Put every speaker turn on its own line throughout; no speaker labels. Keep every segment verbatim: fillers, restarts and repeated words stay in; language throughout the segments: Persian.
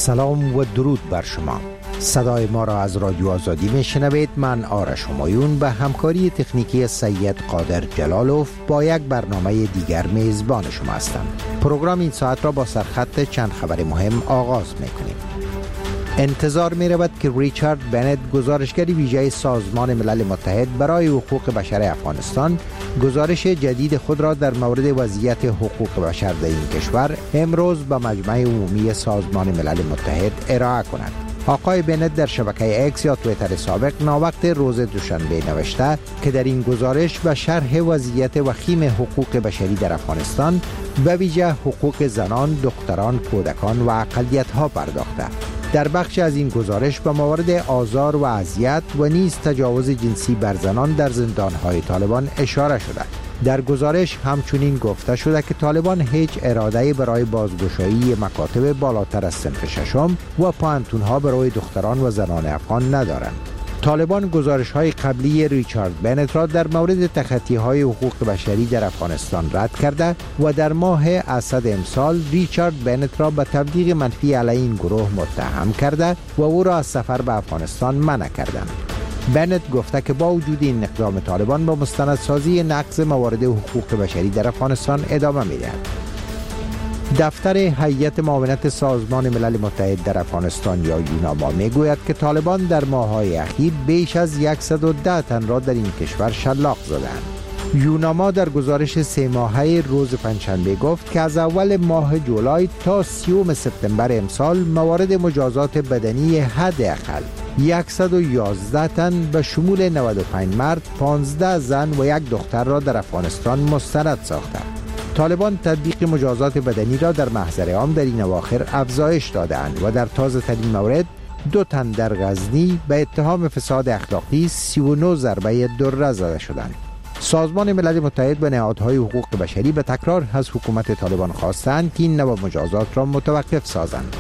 سلام و درود بر شما. صدای ما را از رادیو آزادی میشنوید. من آرش همایون به همکاری تکنیکی سید قادر جلالوف با یک برنامه دیگر میزبان شما هستم. پروگرام این ساعت را با سرخط چند خبر مهم آغاز میکنیم. انتظار می رود که ریچارد بنت، گزارشگر ویژه سازمان ملل متحد برای حقوق بشر افغانستان، گزارش جدید خود را در مورد وضعیت حقوق بشر در این کشور امروز به مجمع عمومی سازمان ملل متحد ارائه کند. آقای بنت در شبکه اکس یا توییتر سابق ناوقت روز دوشنبه نوشته که در این گزارش به شرح وضعیت وخیم حقوق بشری در افغانستان به ویژه حقوق زنان، دختران، کودکان و اقلیت‌ها پرداخته. در بخش از این گزارش به موارد آزار و اذیت و نیز تجاوز جنسی بر زنان در زندان‌های طالبان اشاره شده. در گزارش همچنین گفته شده که طالبان هیچ اراده برای بازگشایی مکاتب بالاتر از صنف ششم و پوهنتون‌ها برای دختران و زنان افغان ندارند. طالبان گزارش‌های قبلی ریچارد بنت را در مورد تخطی‌های حقوق بشری در افغانستان رد کرده و در ماه اسد امسال ریچارد بنت را به تبلیغ منفی علیه این گروه متهم کرده و او را از سفر به افغانستان منع کردند. بنت گفته که با وجود این اقدام طالبان به مستندسازی نقض موارد حقوق بشری در افغانستان ادامه می‌دهد. دفتر هیئت معاونت سازمان ملل متحد در افغانستان یا یوناما میگوید که طالبان در ماه‌های اخیر بیش از صد و ده تن را در این کشور شلاق زدند. یوناما در گزارش سه ماهه روز پنجشنبه گفت که از اول ماه جولای تا سیوم سپتامبر امسال موارد مجازات بدنی حداقل صد و یازده تن به شمول نود و پنج مرد، پانزده زن و یک دختر را در افغانستان مستند ساخته. طالبان تطبیق مجازات بدنی را در محضر عام در این اواخر افزایش دادند و در تازه ترین مورد دو تن در غزنی به اتهام فساد اخلاقی سی و نه ضربه دره زده شدند. سازمان ملل متحد و نهادهای حقوق بشری به تکرار از حکومت طالبان خواستند که این نوع مجازات را متوقف سازند.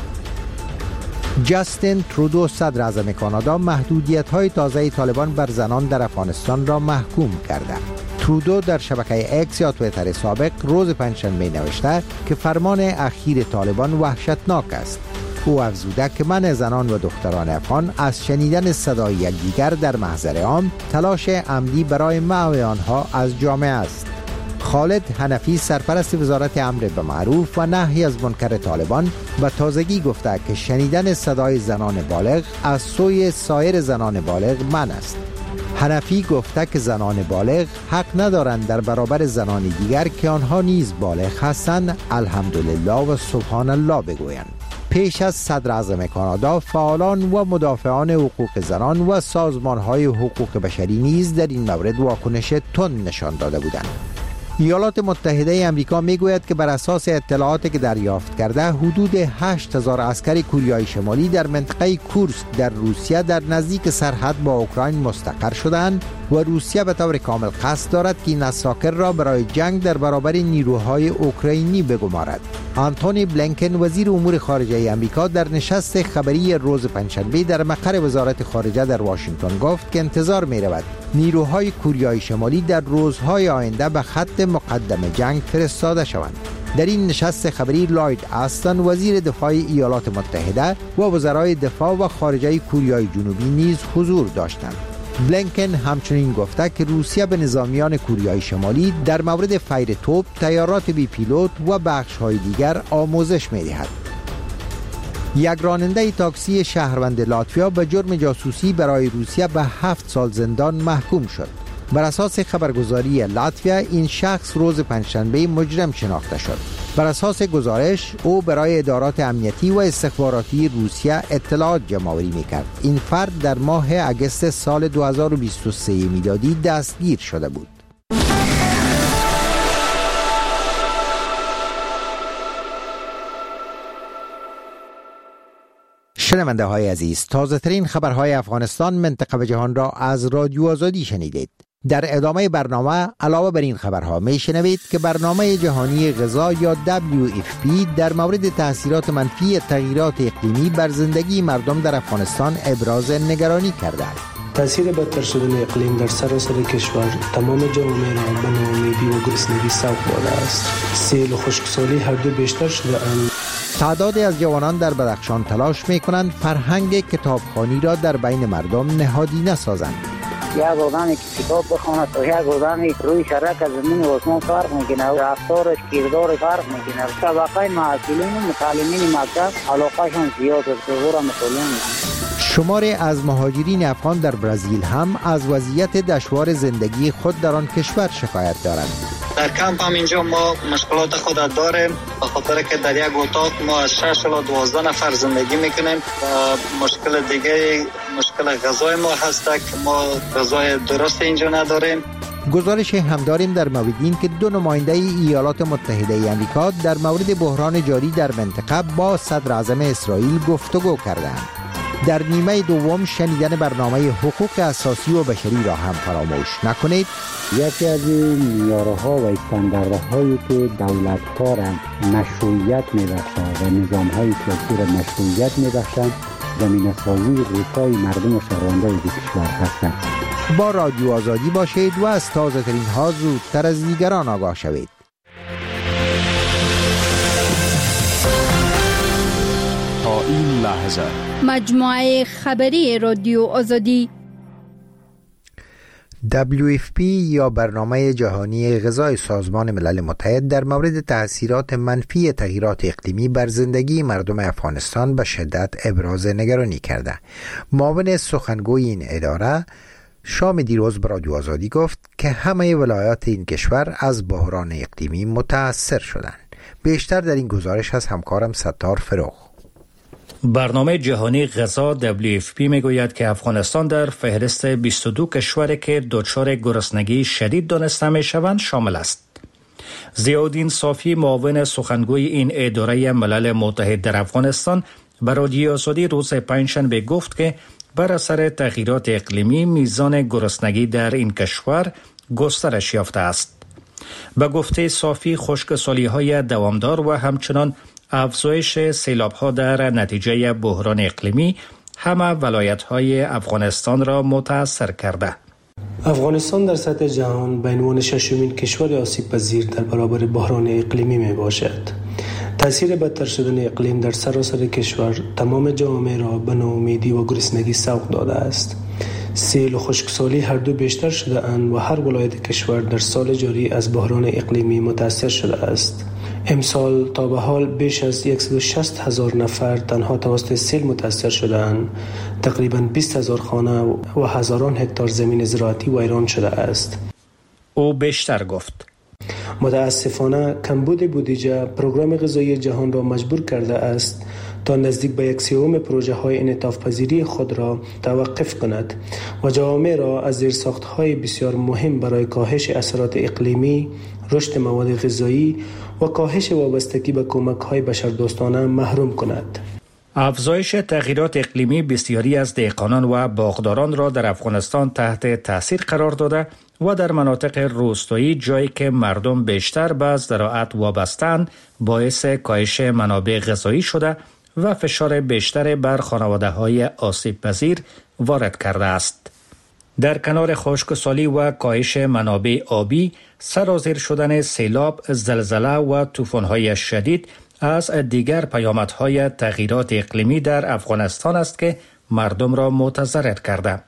جاستین ترودو، صدر اعظم کانادا، محدودیت‌های تازه طالبان بر زنان در افغانستان را محکوم کرده. ترودو در شبکه اکس یا توییتر سابق روز پنجشنبه نوشته که فرمان اخیر طالبان وحشتناک است. او افزوده که منع زنان و دختران افغان از شنیدن صدای یکدیگر در محضر عام تلاش عمدی برای محو آنها از جامعه است. خالد حنفی، سرپرست وزارت امر بالمعروف و نهی از منکر طالبان، به تازگی گفته که شنیدن صدای زنان بالغ از سوی سایر زنان بالغ منع است. حنفی گفته که زنان بالغ حق ندارند در برابر زنان دیگر که آنها نیز بالغ هستند الحمدلله و سبحان الله بگویند. پیش از صدر اعظم کانادا، فعالان و مدافعان حقوق زنان و سازمان‌های حقوق بشری نیز در این مورد واکنش تند نشان داده بودند. ایالات متحده آمریکا میگوید که بر اساس اطلاعاتی که دریافت کرده حدود هشت هزار عسکر کوریای شمالی در منطقه کورسک در روسیه در نزدیک سرحد با اوکراین مستقر شدند و روسیه به طور کامل قصد دارد که این اساکر را برای جنگ در برابر نیروهای اوکراینی بگمارد. آنتونی بلینکن، وزیر امور خارجه آمریکا، در نشست خبری روز پنجشنبه در مقر وزارت خارجه در واشنگتن گفت که انتظار می رود نیروهای کوریای شمالی در روزهای آینده به خط مقدم جنگ فرستاده شوند. در این نشست خبری لاید استن، وزیر دفاع ایالات متحده، و وزرای دفاع و خارجه کوریای جنوبی نیز حضور داشتند. بلینکن همچنین گفته که روسیه به نظامیان کوریای شمالی در مورد فیر توپ، تیارات بی پیلوت و بخش‌های دیگر آموزش می‌دهد. یک راننده تاکسی شهروند لاتویا به جرم جاسوسی برای روسیه به هفت سال زندان محکوم شد. بر اساس خبرگزاری لاتویا این شخص روز پنجشنبه مجرم شناخته شد. بر اساس گزارش او برای ادارات امنیتی و استخباراتی روسیه اطلاعات جمع‌آوری می‌کرد. این فرد در ماه اگست سال دو هزار و بیست و سه میلادی دستگیر شده بود. شنونده های عزیز، تازه ترین خبرهای افغانستان، منطقه و جهان را از رادیو آزادی شنیدید. در ادامه برنامه علاوه بر این خبرها می شنوید که برنامه جهانی غذا یا دبلیو اف پی در مورد تاثیرات منفی تغییرات اقلیمی بر زندگی مردم در افغانستان ابراز نگرانی کرده است.
تاثیر بدتر شدن اقلیم در سراسر کشور تمام جوامع را به ناامیدی و گرسنگی سوق داده است. سیل و خشکسالی هر دو بیشتر شده اند.
تعدادی از جوانان در بدخشان تلاش می کنند فرهنگ کتابخوانی را در بین مردم نهادینه سازند.
یک آدمی که کتاب بخواند تا یک آدمی روی شرک از زمین و آسمان فرق میکنه، رفتارش کردار فرق میکنه. طبقه معلولین و متعلمین مکتب علاقهشون زیاد است، ظهور مطالعه میکنه.
شماری از مهاجرین افغان در برزیل هم از وضعیت دشوار زندگی خود در آن کشور شکایت دارند.
در کمپ هم اینجا ما مشکلات خود داریم، به خاطر که در یک اتاق ما از شش تا دوازده نفر زندگی میکنیم. مشکل دیگه مشکل غذای ما هست که ما غذای درست اینجا نداریم.
گزارش هم داریم در مورد این که دو نماینده ایالات متحده آمریکا در مورد بحران جاری در منطقه با صدر اعظم اسرائیل گفتگو کردند. در نیمه دوم شنیدن برنامه حقوق اساسی و بشری را هم فراموش نکنید.
یکی از معیارها و استانداردهایی که دولت‌ها را مشروعیت می‌بخشند و نظام‌های سیاسی را مشروعیت می‌بخشند زمینه‌سازی رفاه مردم و شهروندان کشور هستند.
با رادیو آزادی باشید و از تازه‌ترین ها زودتر از دیگران آگاه شوید.
تا این لحظه
مجموعه خبری رادیو آزادی
دبلیو اف پی یا برنامه جهانی غذای سازمان ملل متحد در مورد تأثیرات منفی تغییرات اقلیمی بر زندگی مردم افغانستان به شدت ابراز نگرانی کرده. معاون سخنگوی این اداره شام دیروز به رادیو آزادی گفت که همه ولایات این کشور از بحران اقلیمی متاثر شدند. بیشتر در این گزارش از همکارم ستار فروغ.
برنامه جهانی غذا دبلیو اف پی میگوید که افغانستان در فهرست بیست و دو کشوری که دچار گرسنگی شدید دانسته میشوند شامل است. ضیاءالدین صافی معاون سخنگوی این اداره ملل متحد در افغانستان به رادیو آزادی روز پنجشنبه گفت که بر اثر تغییرات اقلیمی میزان گرسنگی در این کشور گسترش یافته است. به گفته صافی خشکسالی‌های دوامدار و همچنان افزایش سیلاب‌ها در نتیجه بحران اقلیمی همه ولایت‌های افغانستان را متاثر کرده.
افغانستان در سطح جهان به عنوان ششمین کشور آسیب پذیر در برابر بحران اقلیمی می باشد. تاثیر بدتر شدن اقلیم در سراسر کشور تمام جوامع را به ناامیدی و گرسنگی سوق داده است. سیل و خشکسالی هر دو بیشتر شده اند و هر ولایت کشور در سال جاری از بحران اقلیمی متاثر شده است. امسال تا به حال بیش از صد و شصت هزار نفر تنها توسط سیل متاثر شدند. تقریباً بیست هزار خانه و هزاران هکتار زمین زراعتی ویران شده است.
او بیشتر گفت:
متاسفانه کمبود بودجه پروگرام غذایی جهان را مجبور کرده است تا نزدیک به یک سوم پروژه های انعطاف پذیری خود را توقف کند و جوامع را از زیرساخت‌های بسیار مهم برای کاهش اثرات اقلیمی، رشد مواد غذایی و کاهش وابستگی به کمک‌های بشردوستانه محروم کند.
افزایش تغییرات اقلیمی بسیاری از دهقانان و باغداران را در افغانستان تحت تاثیر قرار داده و در مناطق روستایی جایی که مردم بیشتر به زراعت وابسته‌اند باعث کاهش منابع غذایی شده و فشار بیشتر بر خانواده‌های آسیب پذیر وارد کرده است. در کنار خشکسالی و کاهش منابع آبی، سرازیر شدن سیلاب، زلزله و طوفان‌های شدید از دیگر پیامدهای تغییرات اقلیمی در افغانستان است که مردم را متضرر کرده.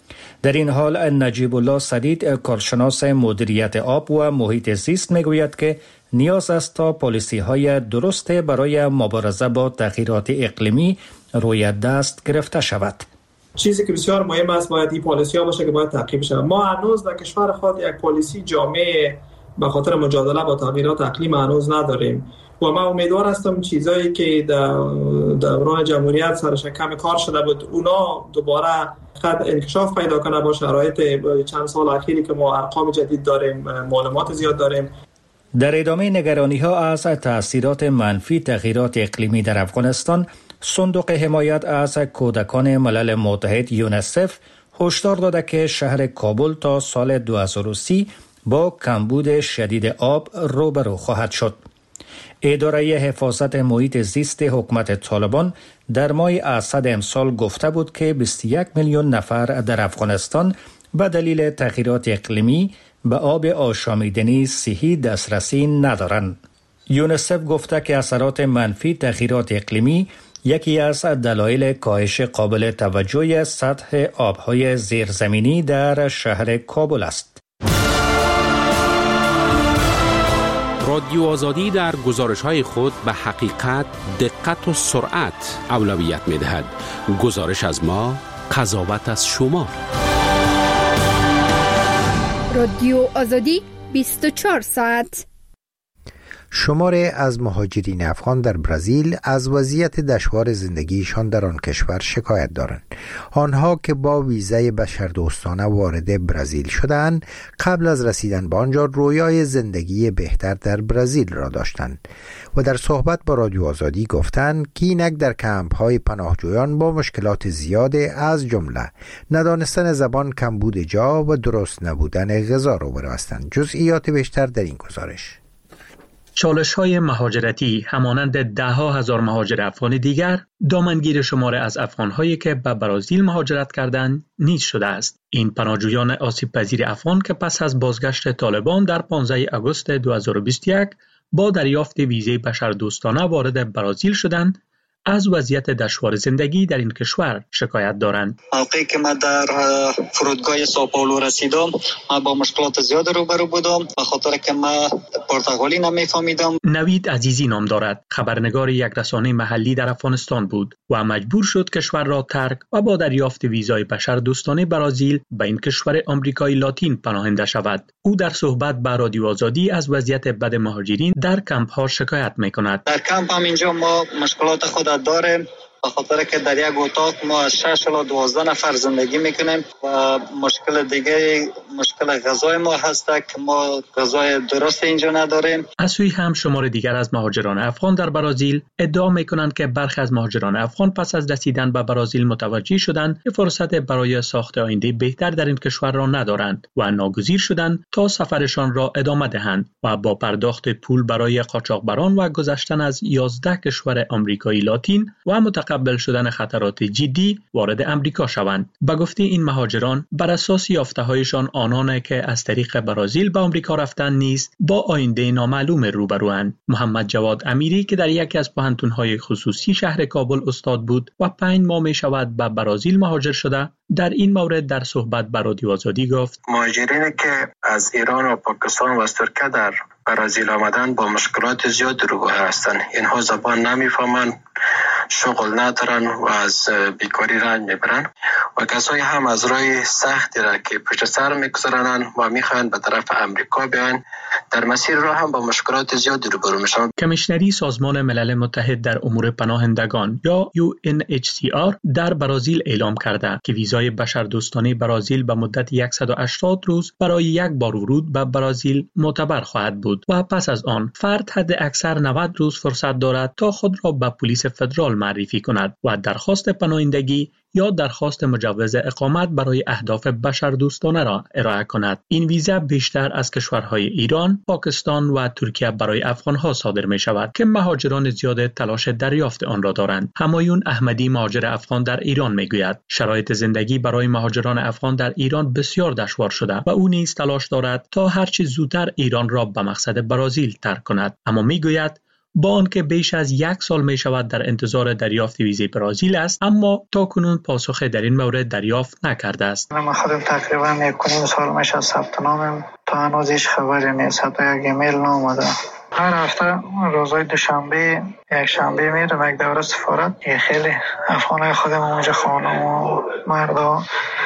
در این حال نجیب الله سدید، کارشناس مدیریت آب و محیط زیست میگوید که نیاز است تا پالیسی‌های درست برای مبارزه با تغییرات اقلیمی روی دست گرفته شود.
چیزی که بسیار مهم است باید این پالیسی ها باشه که باید تعقیب شود. ما هنوز در کشور خود یک پالیسی جامع به خاطر مجادله با تغییرات اقلیم هنوز نداریم و من امیدوار هستم چیزایی که در دوران جمهوریت سرش کم کار شده بود اونا دوباره خود انکشاف پیدا کنه با شرایط چند سال اخیری که ما ارقام جدید داریم، معلومات زیاد داریم.
در ادامه نگرانی ها از تاثیرات منفی تغییرات اقلیمی در افغانستان، صندوق حمایت از کودکان ملل متحد یونیسف هشدار داده که شهر کابل تا سال دو هزار و سی با کمبود شدید آب روبرو خواهد شد. اداره حفاظت محیط زیست حکومت طالبان در ماه اسد امسال گفته بود که بیست و یک میلیون نفر در افغانستان به دلیل تغییرات اقلیمی به آب آشامیدنی صحی دسترسی ندارند. یونسف گفته که اثرات منفی تغییرات اقلیمی یکی از دلایل کاهش قابل توجهی سطح آبهای زیرزمینی در شهر کابل است.
رادیو آزادی در گزارش‌های خود به حقیقت، دقت و سرعت اولویت می‌دهد. گزارش از ما، قضاوت از شما.
رادیو آزادی بیست و چهار ساعت.
شماره از مهاجرین افغان در برزیل از وضعیت دشوار زندگیشان در آن کشور شکایت دارند. آنها که با ویزای بشردوستانه وارد برزیل شدند، قبل از رسیدن به آنجا رویای زندگی بهتر در برزیل را داشتند و در صحبت با رادیو آزادی گفتند که اینک در کمپ‌های پناهجویان با مشکلات زیاد از جمله ندانستن زبان، کمبود جا و درست نبودن غذا روبرو هستند. جزئیات بیشتر در این گزارش.
چالش‌های مهاجرتی همانند ده ها هزار مهاجر افغان دیگر دامنگیر شماره از افغان‌هایی که به برزیل مهاجرت کردند نیز شده است. این پناهجویان آسیب پذیر افغان که پس از بازگشت طالبان در پانزده آگوست دو هزار و بیست و یک با دریافت ویزای بشردوستانه وارد برزیل شدند، از وضعیت دشوار زندگی در این کشور شکایت دارند.
موقعی که من در فرودگاه ساوپائولو رسیدم، من با مشکلات زیاد روبرو بودم به خاطر که من پرتغالی نمیفهمیدم.
نوید عزیزی نام دارد. خبرنگار یک رسانه محلی در افغانستان بود و مجبور شد کشور را ترک و با دریافت ویزای بشردوستانه برزیل به این کشور آمریکای لاتین پناهنده شود. او در صحبت با رادیو آزادی از وضعیت بد مهاجرین در کمپ ها شکایت می‌کند.
در کمپ هم اینجا ما مشکلات خود داریم به خاطر که در یک اتاق ما از شش الی دوازده نفر زندگی میکنیم و مشکل دیگه مشکل غذای ما هست که ما غذای درست اینجا نداریم.
از سوی هم شمار دیگر از مهاجران افغان در برزیل ادعا میکنند که برخی از مهاجران افغان پس از رسیدن به برزیل متوجه شدند که فرصت برای ساخت آینده بهتر در این کشور را ندارند و ناگزیر شدند تا سفرشان را ادامه دهند و با پرداخت پول برای قاچاقبران و گذشتن از یازده کشور آمریکایی لاتین و متقبل شدن خطرات جدی وارد امریکا شوند. به گفته این مهاجران، بر اساس یافته‌هایشان آنان که از طریق برزیل به آمریکا رفتن نیز با آینده نامعلوم روبروند. محمد جواد امیری که در یکی از پوهنتون‌های خصوصی شهر کابل استاد بود و پنج ماه می شود به برزیل مهاجر شده، در این مورد در صحبت با رادیو آزادی گفت:
مهاجرینی که از ایران و پاکستان و از ترکیه در برزیل آمدن با مشکلات زیاد روبرو هستند. اینها زبان نمیفهمند، شغل ندارن و از بیکاری رنج میبرن و کسایی هم از راه سختی را که پشت سر میگذارن و میخوان به طرف امریکا بیان، در مسیر راه هم با مشکلات زیادی روبرو میشن.
کمیشنری سازمان ملل متحد در امور پناهندگان یا یو ان اچ سی آر در برزیل اعلام کرده که ویزای بشردوستانه برزیل به مدت صد و هشتاد روز برای یک بار ورود به برزیل معتبر خواهد بود و پس از آن فرد حد اکثر نود روز فرصت دارد تا خود را به پلیس فدرال معرفی کند و درخواست پناهندگی یا درخواست مجوز اقامت برای اهداف بشردوستانه را ارائه کند. این ویزا بیشتر از کشورهای ایران، پاکستان و ترکیه برای افغانها صادر می شود که مهاجران زیاد تلاش دریافت آن را دارند. همایون احمدی مهاجر افغان در ایران می گوید شرایط زندگی برای مهاجران افغان در ایران بسیار دشوار شده و او نیز تلاش دارد تا هرچه زودتر ایران را به مقصد برزیل ترک کند. اما می گوید با آنکه بیش از یک سال می شود در انتظار دریافت ویزای برزیل است، اما تا کنون پاسخ در این مورد دریافت نکرده است.
من خودم تقریبا یک و نیم سال میشه ثبت نامم، تا هنوز هیچ خبری نیست، حتی یک ایمیل نامده. هر هفته روزهای دوشنبه یک شنبه میرم یک دوره سفارت. خیلی افغانای خودم اونجا خانم و مردا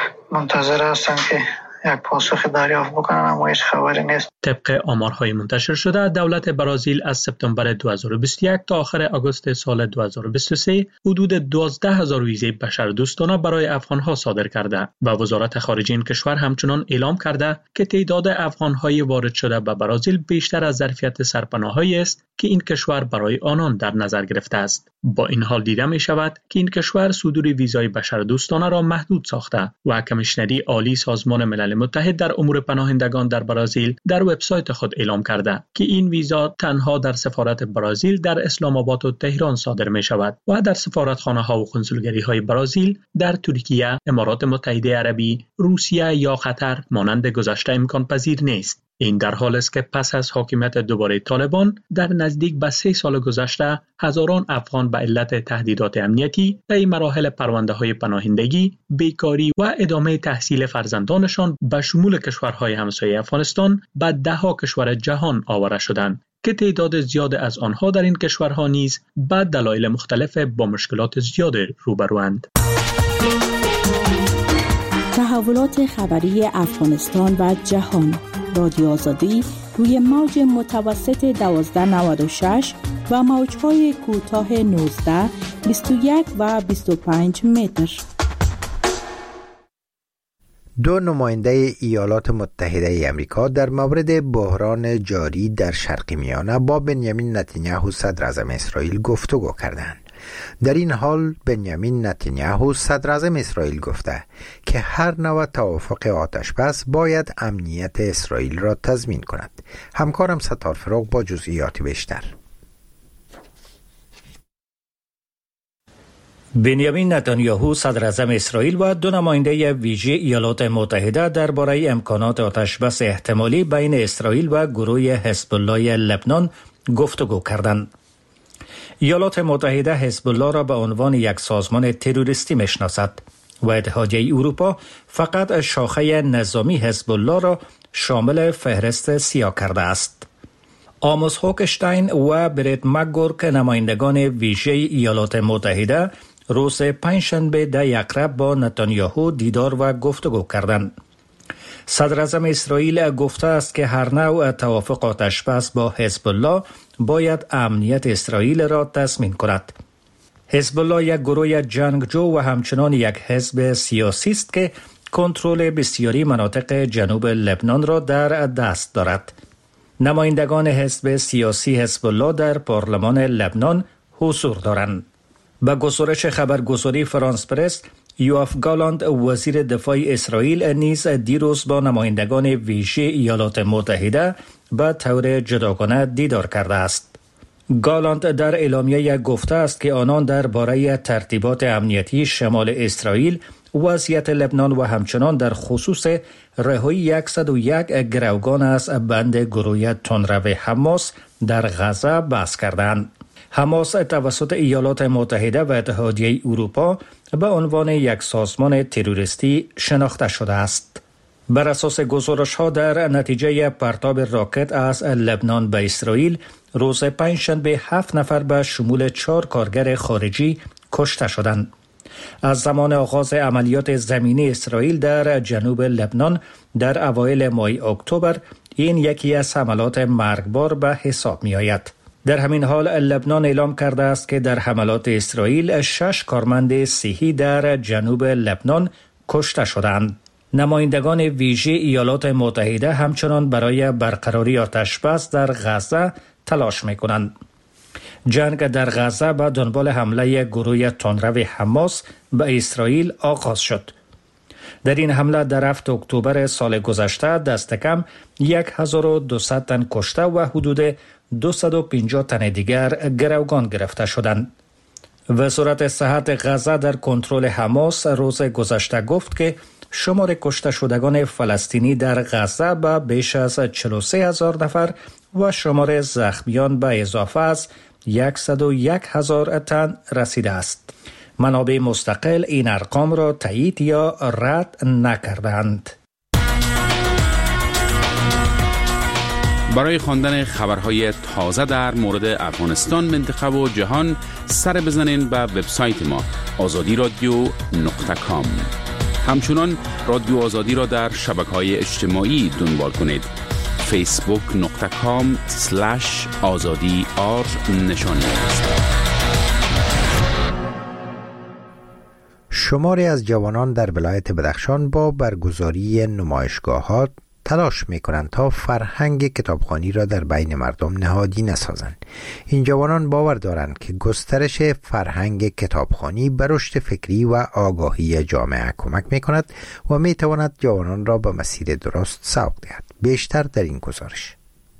منتظر هستن که یک پاسخ دریافت بکنن، اما هیچ خبری نیست.
طبق آمارهای منتشر شده، دولت برزیل از سپتامبر دو هزار و بیست و یک تا آخر آگوست سال دو هزار و بیست و سه حدود دوازده هزار ویزای بشردوستانه برای افغانها صادر کرده و وزارت خارجه این کشور همچنان اعلام کرده که تعداد افغانهای وارد شده به برزیل بیشتر از ظرفیت سرپناهایی است که این کشور برای آنان در نظر گرفته است. با این حال دیده می شود که این کشور صدور ویزای بشردوستانه را محدود ساخته و کمیشنری عالی سازمان ملل متحد در امور پناهندگان در برزیل در وبسایت خود اعلام کرده که این ویزا تنها در سفارت برزیل در اسلام آباد و تهران صادر می شود و در سفارتخانه ها و کنسولگری های برزیل در ترکیه، امارات متحده عربی، روسیه یا قطر مانند گذشته امکان پذیر نیست. این در حال است که پس از حاکمیت دوباره طالبان در نزدیک به سه سال گذشته هزاران افغان به علت تهدیدات امنیتی طی مراحل پرونده های پناهندگی، بیکاری و ادامه تحصیل فرزندانشان به شمول کشورهای همسایه افغانستان به ده ها کشور جهان آواره شدند که تعداد زیاد از آنها در این کشورها نیز به دلایل مختلف با مشکلات زیاد روبروند.
تحولات خبری افغانستان و جهان، رادیو آزادی روی موج متوسط دوازده نود و شش و موج‌های کوتاه نوزده، بیست و یک و بیست و پنج متر.
دو نماینده ایالات متحده ای آمریکا در مورد بحران جاری در شرق میانه با بنیامین نتانیاهو صدر اعظم اسرائیل گفتگو کردند. در این حال بنیامین نتانیاهو صدر اعظم اسرائیل گفته که هر نوع توافق آتشبس باید امنیت اسرائیل را تضمین کند. همکارم ستار فروغ با جزئیات بیشتر.
بنیامین نتانیاهو صدر اعظم اسرائیل و دو نماینده ویژه ایالات متحده درباره امکانات آتشبس احتمالی بین اسرائیل و گروه حزب الله لبنان گفتگو کردند. ایالات متحده حزب الله را به عنوان یک سازمان تروریستی میشناسد و اتحادیه اروپا فقط شاخه نظامی حزب الله را شامل فهرست سیاه کرده است. آموس هوکشتاین و بریت مکگورک نمایندگان ویژه ایالات متحده روز پنجشنبه ده یقرب با نتانیاهو دیدار و گفتگو کردند. صدر اعظم اسرائیل گفته است که هر نوع توافق آتشبس با حزب الله باید امنیت اسرائیل را تضمین کند. حزب الله یک گروه جنگجو و همچنان یک حزب سیاسی است که کنترل بسیاری مناطق جنوب لبنان را در دست دارد. نمایندگان حزب سیاسی حزب الله در پارلمان لبنان حضور دارند. به گزارش خبرگزاری فرانس پرس، یواف گالاند وزیر دفاع اسرائیل نیز دیروز با نمایندگان ویژه ایالات متحده به طور جداگانه دیدار کرده است. گالاند در اعلامیه گفته است که آنان درباره ترتیبات امنیتی شمال اسرائیل، وضعیت لبنان و همچنان در خصوص رهایی صد و یک گروگان از بند گروه تندرو حماس در غزه بحث کردند. حماس توسط ایالات متحده و اتحادیه اروپا به عنوان یک سازمان تروریستی شناخته شده است. بر اساس گزارش‌ها در نتیجه پرتاب راکت از لبنان به اسرائیل روز پنجشنبه هفت نفر به شمول چهار کارگر خارجی کشته شدند. از زمان آغاز عملیات زمینی اسرائیل در جنوب لبنان در اوایل ماه اکتبر این یکی از حملات مرگبار به حساب می آید. در همین حال لبنان اعلام کرده است که در حملات اسرائیل شش کارمند صحی در جنوب لبنان کشته شدند. نمایندگان ویژه ایالات متحده همچنان برای برقراری آتشبس در غزه تلاش می کنند. جنگ در غزه به دنبال حمله گروه تندرو حماس به اسرائیل آغاز شد. در این حمله در هفتم اکتبر سال گذشته دست کم هزار و دویست تن کشته و حدود دویست و پنجاه تن دیگر گروگان گرفته شدند. وزارت صحت غزه در کنترل حماس روز گذشته گفت که شمار کشته شدگان فلسطینی در غزه به بیش از چهل و سه هزار نفر و شمار زخمیان به اضافه از صد و یک هزار تن رسیده است. منابع مستقل این ارقام را تایید یا رد نکردند.
برای خواندن خبرهای تازه در مورد افغانستان، منطقه و جهان سر بزنین به وبسایت ما آزادی رادیو نقطه کام. همچنان رادیو آزادی را در شبکه‌های اجتماعی دنبال کنید. فیسبوک نقطه کام سلش آزادی آر نشانی است.
شماری از جوانان در ولایت بدخشان با برگزاری نمایشگاهات تلاش می‌کنند تا فرهنگ کتابخوانی را در بین مردم نهادی نسازند. این جوانان باور دارند که گسترش فرهنگ کتابخوانی به رشد فکری و آگاهی جامعه کمک می‌کند و می‌تواند جوانان را به مسیر درست سوق دهد. بیشتر در این گزارش.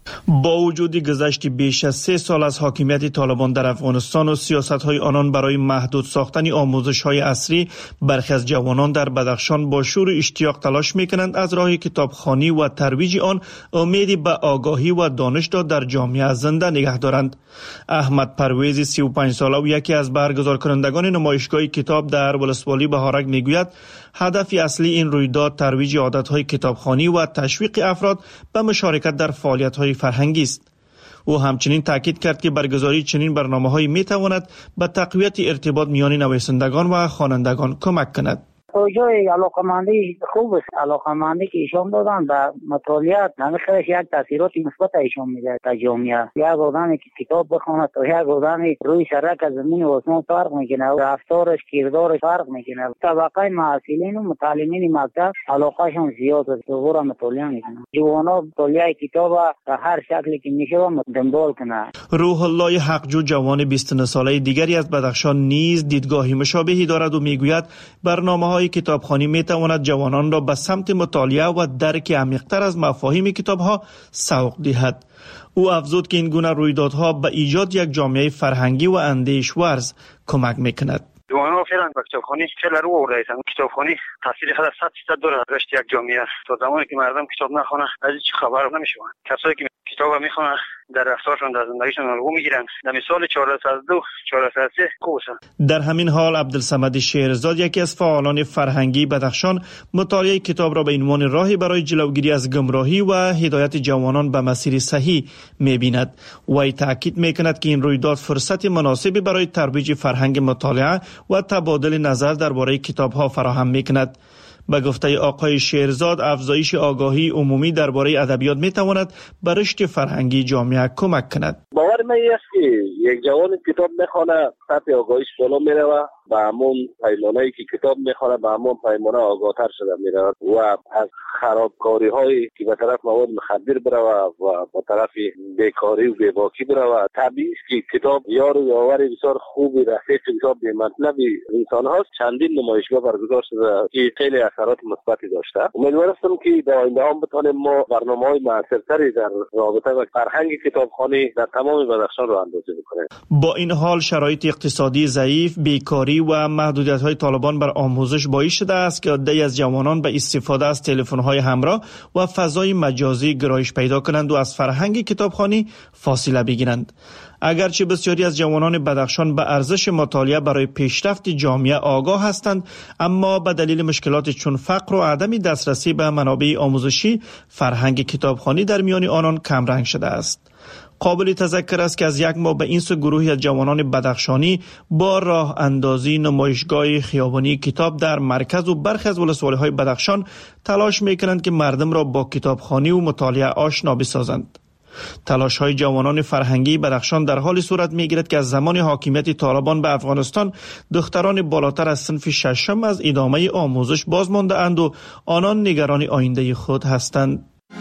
با وجود گذشت بیش از سه سال از حاکمیت طالبان در افغانستان و سیاست‌های آنان برای محدود ساختن آموزش‌های عصری، برخی از جوانان در بدخشان با شور و اشتیاق تلاش می‌کنند از راه کتابخوانی و ترویج آن امیدی به آگاهی و دانش را در جامعه زنده نگه دارند. احمد پرویزی سی و پنج ساله و یکی از برگزار کنندگان نمایشگاه کتاب در ولسوالی بهارک میگوید هدف اصلی این رویداد ترویج عادت‌های کتابخوانی و تشویق افراد به مشارکت در فعالیت‌های فرهنگی است. او همچنین تاکید کرد که برگزاری چنین برنامه‌هایی می‌تواند به تقویت ارتباط میان نویسندگان و خوانندگان کمک کند.
توجه علاقمندی خوب است. علاقمندی که ایشان دادن به مطالعات نمیخواهش یک تاثیرات مثبت ایشان میده تا جامعه. یک آدمی که کتاب بخواند تا یک آدمی روی سرک از زمین و آسمان فرق میکنه، رفتارش کردارش فرق میکنه. طبقه محصلین و متعلمین مکتب علاقهشون زیاد است، دوباره مطالعه میکنن. جوانا مطالعه کتاب به هر شکلی که میشه دنبال کنه.
روح الله حقجو جوان بیست و نه ساله دیگری از بدخشان نیز دیدگاهی مشابهی دارد و میگوید برنامه‌های کتابخوانی میتواند جوانان را به سمت مطالعه و درک عمیق‌تر از مفاهیم کتاب‌ها سوق دهد. او افزود که این گونه رویدادها به ایجاد یک جامعه فرهنگی و اندیش‌ورز کمک میکند.
جوانان فعلا با کتابخوانی خیلی رو آوردن. کتابخوانی تاثیر خیلی صد درصد داره رشد یک جامعه. تا زمانی که مردم کتاب نخونه از هیچ خبر نمیشون. کسایی که کتاب میخونن در رفتارشون در زندگیشون الگو میگیرن. در مثال چهارصد و دو چهارصد و سه کوسه.
در همین حال عبدالصمد شعرزاد یکی از فعالان فرهنگی بدخشان مطالعه کتاب را به عنوان راهی برای جلوگیری از گمراهی و هدایت جوانان به مسیر صحیح می‌بیند. وی تاکید می‌کند که این رویداد فرصت مناسبی برای ترویج فرهنگ مطالعه و تبادل نظر درباره کتاب‌ها فراهم می‌کند. به گفته آقای شعرزاد افزایش آگاهی عمومی درباره ادبیات می‌تواند به رشد فرهنگی جامعه کمک کند.
باور من است که یک جوان کتاب می‌خواند سطح آگاهیش بالا می‌رود و همون پیمانه‌ای که کتاب می‌خواند به همون پیمانه آگاه‌تر شده می‌رود و از خرابکاری‌هایی که به طرف مواد مخدر برود و به طرف بیکاری و بی‌باکی برود. طبیعی است که کتاب یار و یاور بسیار خوبی رفیق کتاب به مطلب انسان هاست. چندین نمایشگاه برگزار شده که خیلی اثرات مثبتی داشته. امیدوار هستم که در آینده هم بتوانیم ما برنامه‌های موثرتری در رابطه با فرهنگ کتابخوانی در تمام بدخشان را اندازه بکنیم.
با این حال شرایط اقتصادی ضعیف، بیکاری و محدودیت‌های طالبان بر آموزش باعث شده است که عده‌ای از جوانان به استفاده از تلفن‌های همراه و فضای مجازی گرایش پیدا کنند و از فرهنگ کتابخوانی فاصله بگیرند. اگرچه بسیاری از جوانان بدخشان به ارزش مطالعه برای پیشرفت جامعه آگاه هستند، اما به دلیل مشکلات چون فقر و عدم دسترسی به منابع آموزشی، فرهنگ کتابخوانی در میان آنان کمرنگ شده است. قابل تذکر است که از یک ماه به این سو گروهی از جوانان بدخشانی با راه اندازی نمایشگاه خیابانی کتاب در مرکز و برخی از ولسوالی‌های بدخشان تلاش می‌کنند که مردم را با کتابخوانی و مطالعه آشنا بسازند. تلاش‌های جوانان فرهنگی بدخشان در حال صورت می‌گیرد که از زمان حاکمیت طالبان به افغانستان دختران بالاتر از صنف ششم از ادامه آموزش باز مانده اند و آنان نگران آینده خود هستند.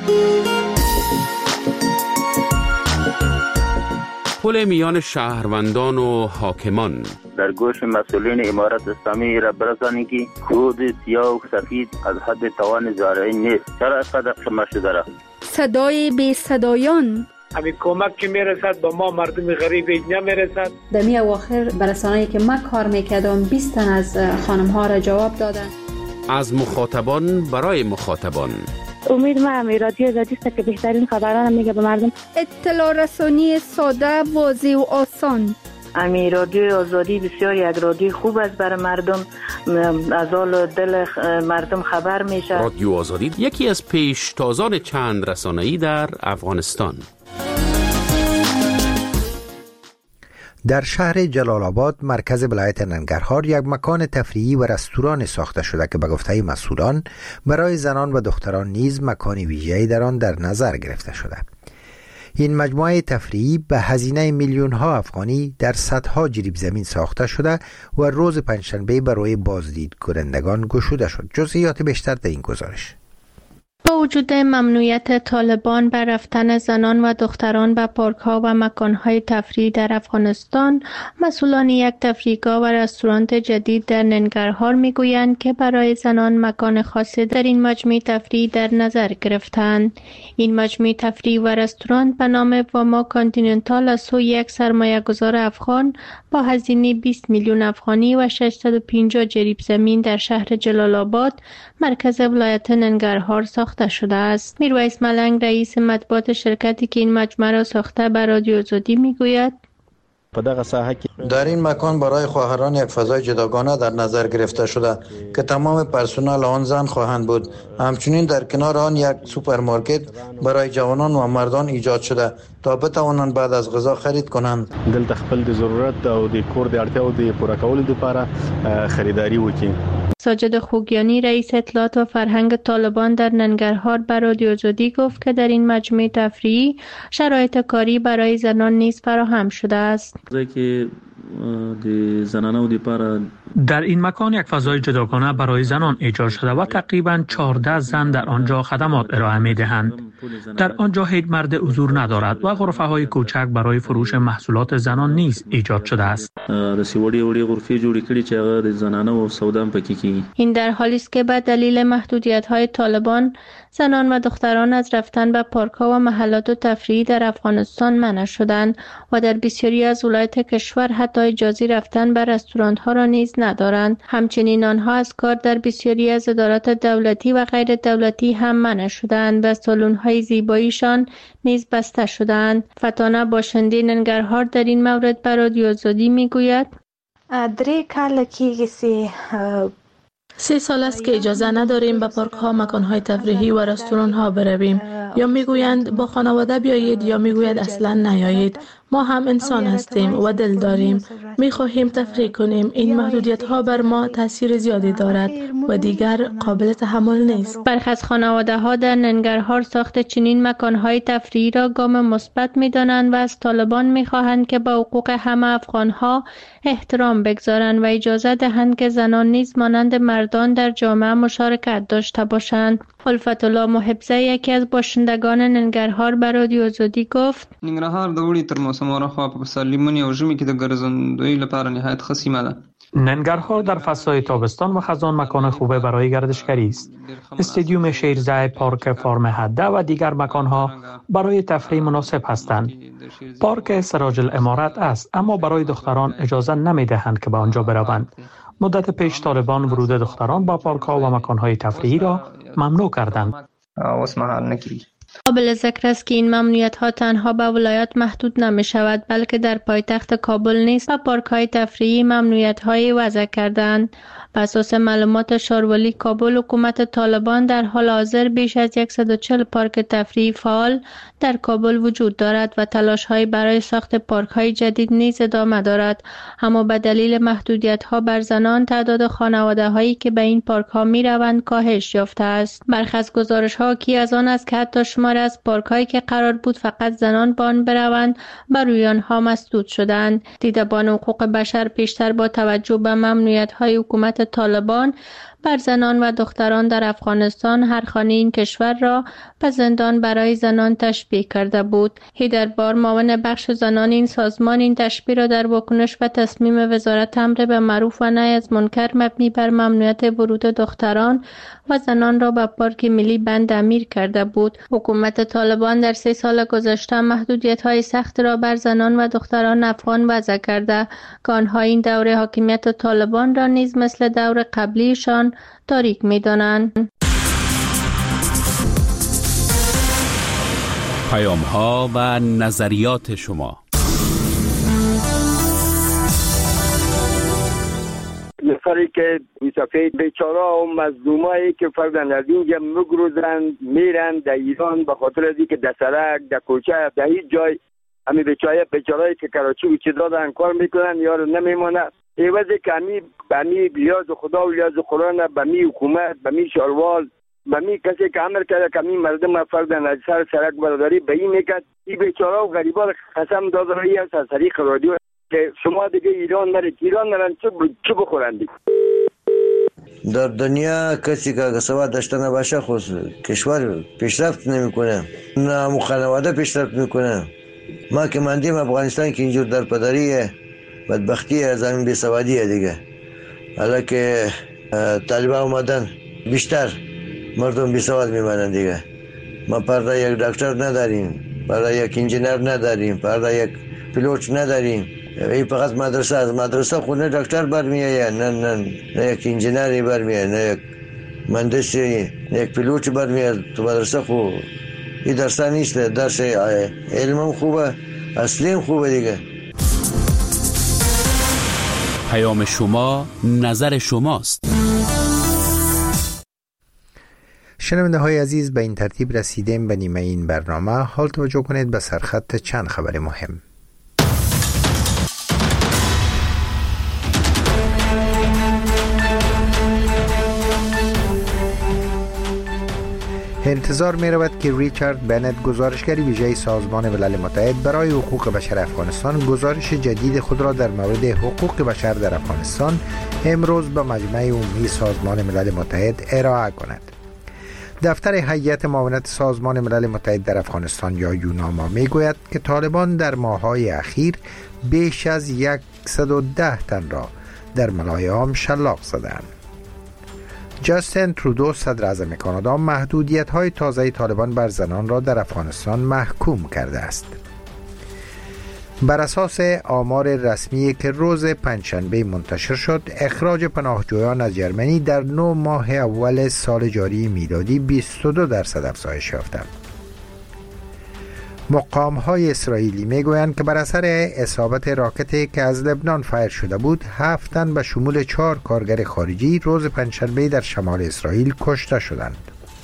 پل میان شهروندان و حاکمان
در گوش مسئولین امارت اسلامی را برسانید که خود سیاه و سفید از حد توان زارعی نیست. چرا اینقدر شما شده را؟
صدای بی صدایان
همین کمک که میرسد با ما مردم غریب نمیرسد.
در می اواخر برسانه‌ای که من کار میکردم بیست تن از خانم ها را جواب دادن.
از مخاطبان برای مخاطبان.
امید ما هم رادیو آزادی است که بهترین خبران میگه به مردم.
اطلاع رسانی ساده، واضح و آسان.
امی رادیو آزادی بسیار یک رادیو خوب است برای مردم، از حال دل مردم خبر میشه.
رادیو آزادی یکی از پیشتازان چند رسانه‌ای در افغانستان.
در شهر جلال آباد مرکز ولایت ننگرهار یک مکان تفریحی و رستوران ساخته شده که به گفته مسئولان برای زنان و دختران نیز مکان ویژه‌ای در آن در نظر گرفته شده. این مجموعه تفریحی به هزینه میلیون ها افغانی در صدها جریب زمین ساخته شده و روز پنجشنبه برای بازدید کنندگان گشوده شد. جزئیات بیشتر در این گزارش.
با وجود ممنوعیت طالبان بر رفتن زنان و دختران به پارک‌ها و مکان‌های تفریحی در افغانستان، مسئولان یک تفریحگاه و رستوران جدید در ننگرهار می‌گویند که برای زنان مکان خاصی در این مجمع تفریحی در نظر گرفتند. این مجمع تفریحی و رستوران به نام واما کانتیننتال از سوی یک سرمایه‌گذار افغان با هزینه بیست میلیون افغانی و ششصد و پنجاه جریب زمین در شهر جلال آباد، مرکز ولایت ننگرهار ساخته شده است. میرویس ملنگ، رئیس مطبوعات شرکتی که این مجمع را ساخته، به رادیو آزادی میگوید
در این مکان برای خواهران یک فضای جداگانه در نظر گرفته شده که تمام پرسنل آن زن خواهند بود. همچنین در کنار آن یک سوپرمارکت برای جوانان و مردان ایجاد شده تا بتوانند بعد از غذا خرید کنند.
دلته خپل د ضرورت او د کور د اړتیاو د پوره کولو لپاره خریداری وکړي.
ساجد خوگیانی، رئیس اطلاعات و فرهنگ طالبان در ننگرهار، به رادیو آزادی گفت که در این مجمع تفریحی شرایط کاری برای زنان نیز فراهم شده است.
در این مکان یک فضای جداگانه برای زنان ایجاد شده و تقریباً چهارده زن در آنجا خدمات ارائه می دهند. در آنجا هیچ مرد حضور ندارد و غرفه های کوچک برای فروش محصولات زنان نیز ایجاد شده است.
این در حالی است که به دلیل محدودیت های طالبان زنان و دختران از رفتن به پارک ها و محلات تفریحی در افغانستان منع شدند و در بسیاری از ولایات کشور حتی اجازه رفتن به رستوران ها را نیز ندارند. همچنین آنها از کار در بسیاری از ادارات دولتی و غیر دولتی هم منع شدند و سالن های زیباییشان نیز بسته شدند. فتانه باشنده ننگرهار در این مورد به رادیو آزادی میگوید
درې کاله کېږي چې
سه سال است که اجازه نداریم به پارک ها، مکان های تفریحی و رستوران ها برویم. یا میگویند با خانواده بیایید یا میگوید اصلا نیایید. ما هم انسان هستیم و دل داریم. میخواهیم تفریح کنیم. این محدودیت ها بر ما تاثیر زیادی دارد و دیگر قابل تحمل نیست.
برخی از خانواده ها در ننگرهار ساخت چنین مکان های تفریحی را گام مثبت میدانند و از طالبان میخواهند که به حقوق همه افغان ها احترام بگذارند و اجازه دهند که زنان نیز مانند مردان در جامعه مشارکت داشته باشند. الفت الله محبزه، یکی از باشندگان ننگرهار، به رادیو آزادی گفت
ننګرهار د وړي تر موسم راخوا په پسرلیمونی او ژمي کې د ګرځندوی لپاره نهایت ښه سیمه ده.
ننگرهار در فصل تابستان و خزان مکان خوبه برای گردشگری است. استادیوم شیرزه، پارک فارم هده و دیگر مکانها برای تفریح مناسب هستند. پارک سراج الامارت است، اما برای دختران اجازه نمیدهند که به آنجا بروند. مدت پیش طالبان ورود دختران با پارک ها و مکان های تفریحی را ممنوع کردند.
اوس مهال نکړي.
قابل ذکر است که این ممنوعیت ها تنها به ولایات محدود نمی شود، بلکه در پایتخت کابل نیز و پارک های تفریحی ممنوعیت های وضع کردند. بر اساس معلومات شارولی کابل، حکومت طالبان در حال حاضر بیش از صد و چهل پارک تفریحی فعال در کابل وجود دارد و تلاش های برای ساخت پارک های جدید نیز ادامه دارد، اما به دلیل محدودیت ها بر زنان تعداد خانواده هایی که به این پارک ها می روند کاهش یافته است. برخی از گزارش ها کی از آن است که حتی شمار از پارک هایی که قرار بود فقط زنان به آن بروند بر روی آنها مسدود شدند. دیدبان حقوق بشر پیشتر با توجه به ممنوعیت های حکومت طالبان بر زنان و دختران در افغانستان هر خانه این کشور را به زندان برای زنان تشبیه کرده بود. هیدربار، معاون بخش زنان این سازمان، این تشبیه را در واکنش و تصمیم وزارت امر به معروف و نهی از منکر مبنی بر ممنوعیت ورود دختران و زنان را به پارک ملی بند امیر کرده بود. حکومت طالبان در سه سال گذشته محدودیت‌های سخت را بر زنان و دختران افغان وضع کرده که آنها این دوره حاکمیت طالبان را نیز مثل دور قبلیشان تاریک می‌دانند.
پیام‌ها و نظریات شما.
نفری که بی‌سفید بیچاره و مظلومایی که فردن از اینجا مگروزن میرن در ایران به خاطر از اینکه در سرک، در کوچه، در هیچ جای همی بیچاره بیچارهایی که کراچی و چی دادن کار میکنن یارو نمیمونه. ایوازی که همی بمی لیاز خدا و لیاز قرآن، بمی حکومت، بمی شاروال، بمی کسی که عمل کرده که همی مردم فردن از سر سرک برداری به این میکرد. این بیچاره و غریبا قسم داده رایی هست از طریق رادیو که شما دیگه ایران نرید، ایران نرن چه چه بخورن دیگه.
در دنیا کسی که اگه سواد داشته نباشه خود کشور پیشرفت نمیکنه، نه خانواده پیشرفت میکنه. ما که ماندیم افغانستان که اینجور در پدری بدبختی زمین بی سوادیه دیگه. حالا که طالبان اومدن بیشتر مردم بی سواد میمانند دیگه. ما پرده یک دکتر نداریم، پرده یک انجینر نداریم، پرده یک پیلوت نداریم. این فقط مدرسه از مدرسه خونه دکتر برمیآید، نه نه نه یک انجینری برمیآید، نه یک مهندسی، نه یک پیلوت برمیآید. تو مدرسه خو این درس نیست، درس علم خوبه، اصلیم خوبه دیگه.
پیام شما نظر شماست.
شنونده های عزیز، به این ترتیب رسیدیم به نیمه این برنامه. حال توجه کنید به سرخط چند خبر مهم. انتظار می رود که ریچارد بنت، گزارشگر ویژه سازمان ملل متحد برای حقوق بشر افغانستان، گزارش جدید خود را در مورد حقوق بشر در افغانستان امروز به مجمع عمومی سازمان ملل متحد ارائه کند. دفتر هیئت معاونت سازمان ملل متحد در افغانستان یا یوناما می گوید که طالبان در ماه‌های اخیر بیش از صد و ده تن را در ملایام شلاق زدند. جاستین ترودو، صدر اعظم کانادا، محدودیت‌های تازه طالبان بر زنان را در افغانستان محکوم کرده است. بر اساس آمار رسمی که روز پنجشنبه منتشر شد، اخراج پناهجویان از ژرمنی در نه ماه اول سال جاری میلادی بیست و دو درصد افزایش یافت. مقام‌های اسرائیلی میگویند که بر اثر اصابت راکتی که از لبنان فایر شده بود، هفت تن به شمول چهار کارگر خارجی روز پنجشنبه در شمال اسرائیل کشته شدند.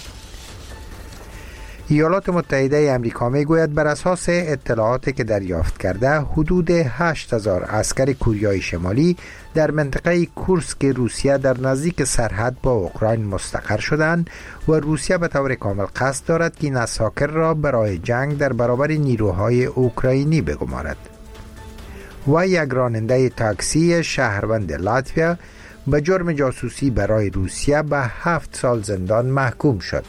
ایالات متحده آمریکا میگوید بر اساس اطلاعاتی که دریافت کرده، حدود هشت هزار عسکر کوریای شمالی در منطقه کورسک روسیه در نزدیک سرحد با اوکراین مستقر شدند و روسیه به طور کامل قصد دارد که این عساکر را برای جنگ در برابر نیروهای اوکراینی بگمارد. و یک راننده تاکسی شهروند لاتویا به جرم جاسوسی برای روسیه به هفت سال زندان محکوم شد.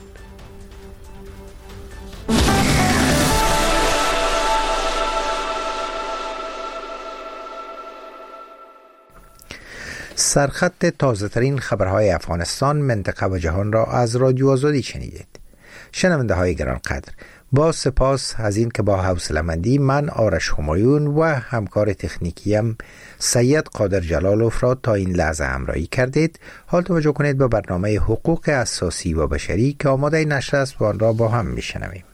سرخط تازه ترین خبرهای افغانستان، منطقه و جهان را از رادیو آزادی شنیدید. شنونده های گرانقدر، با سپاس از این که با حوصله‌مندی من آرش همایون و همکار تکنیکیم سید قادر جلالوف را تا این لحظه همراهی کردید. حال توجه کنید به برنامه حقوق اساسی و بشری که آماده نشر است و آن را با هم میشنویم.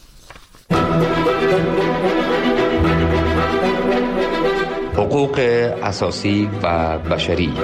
حقوق اساسی و بشری.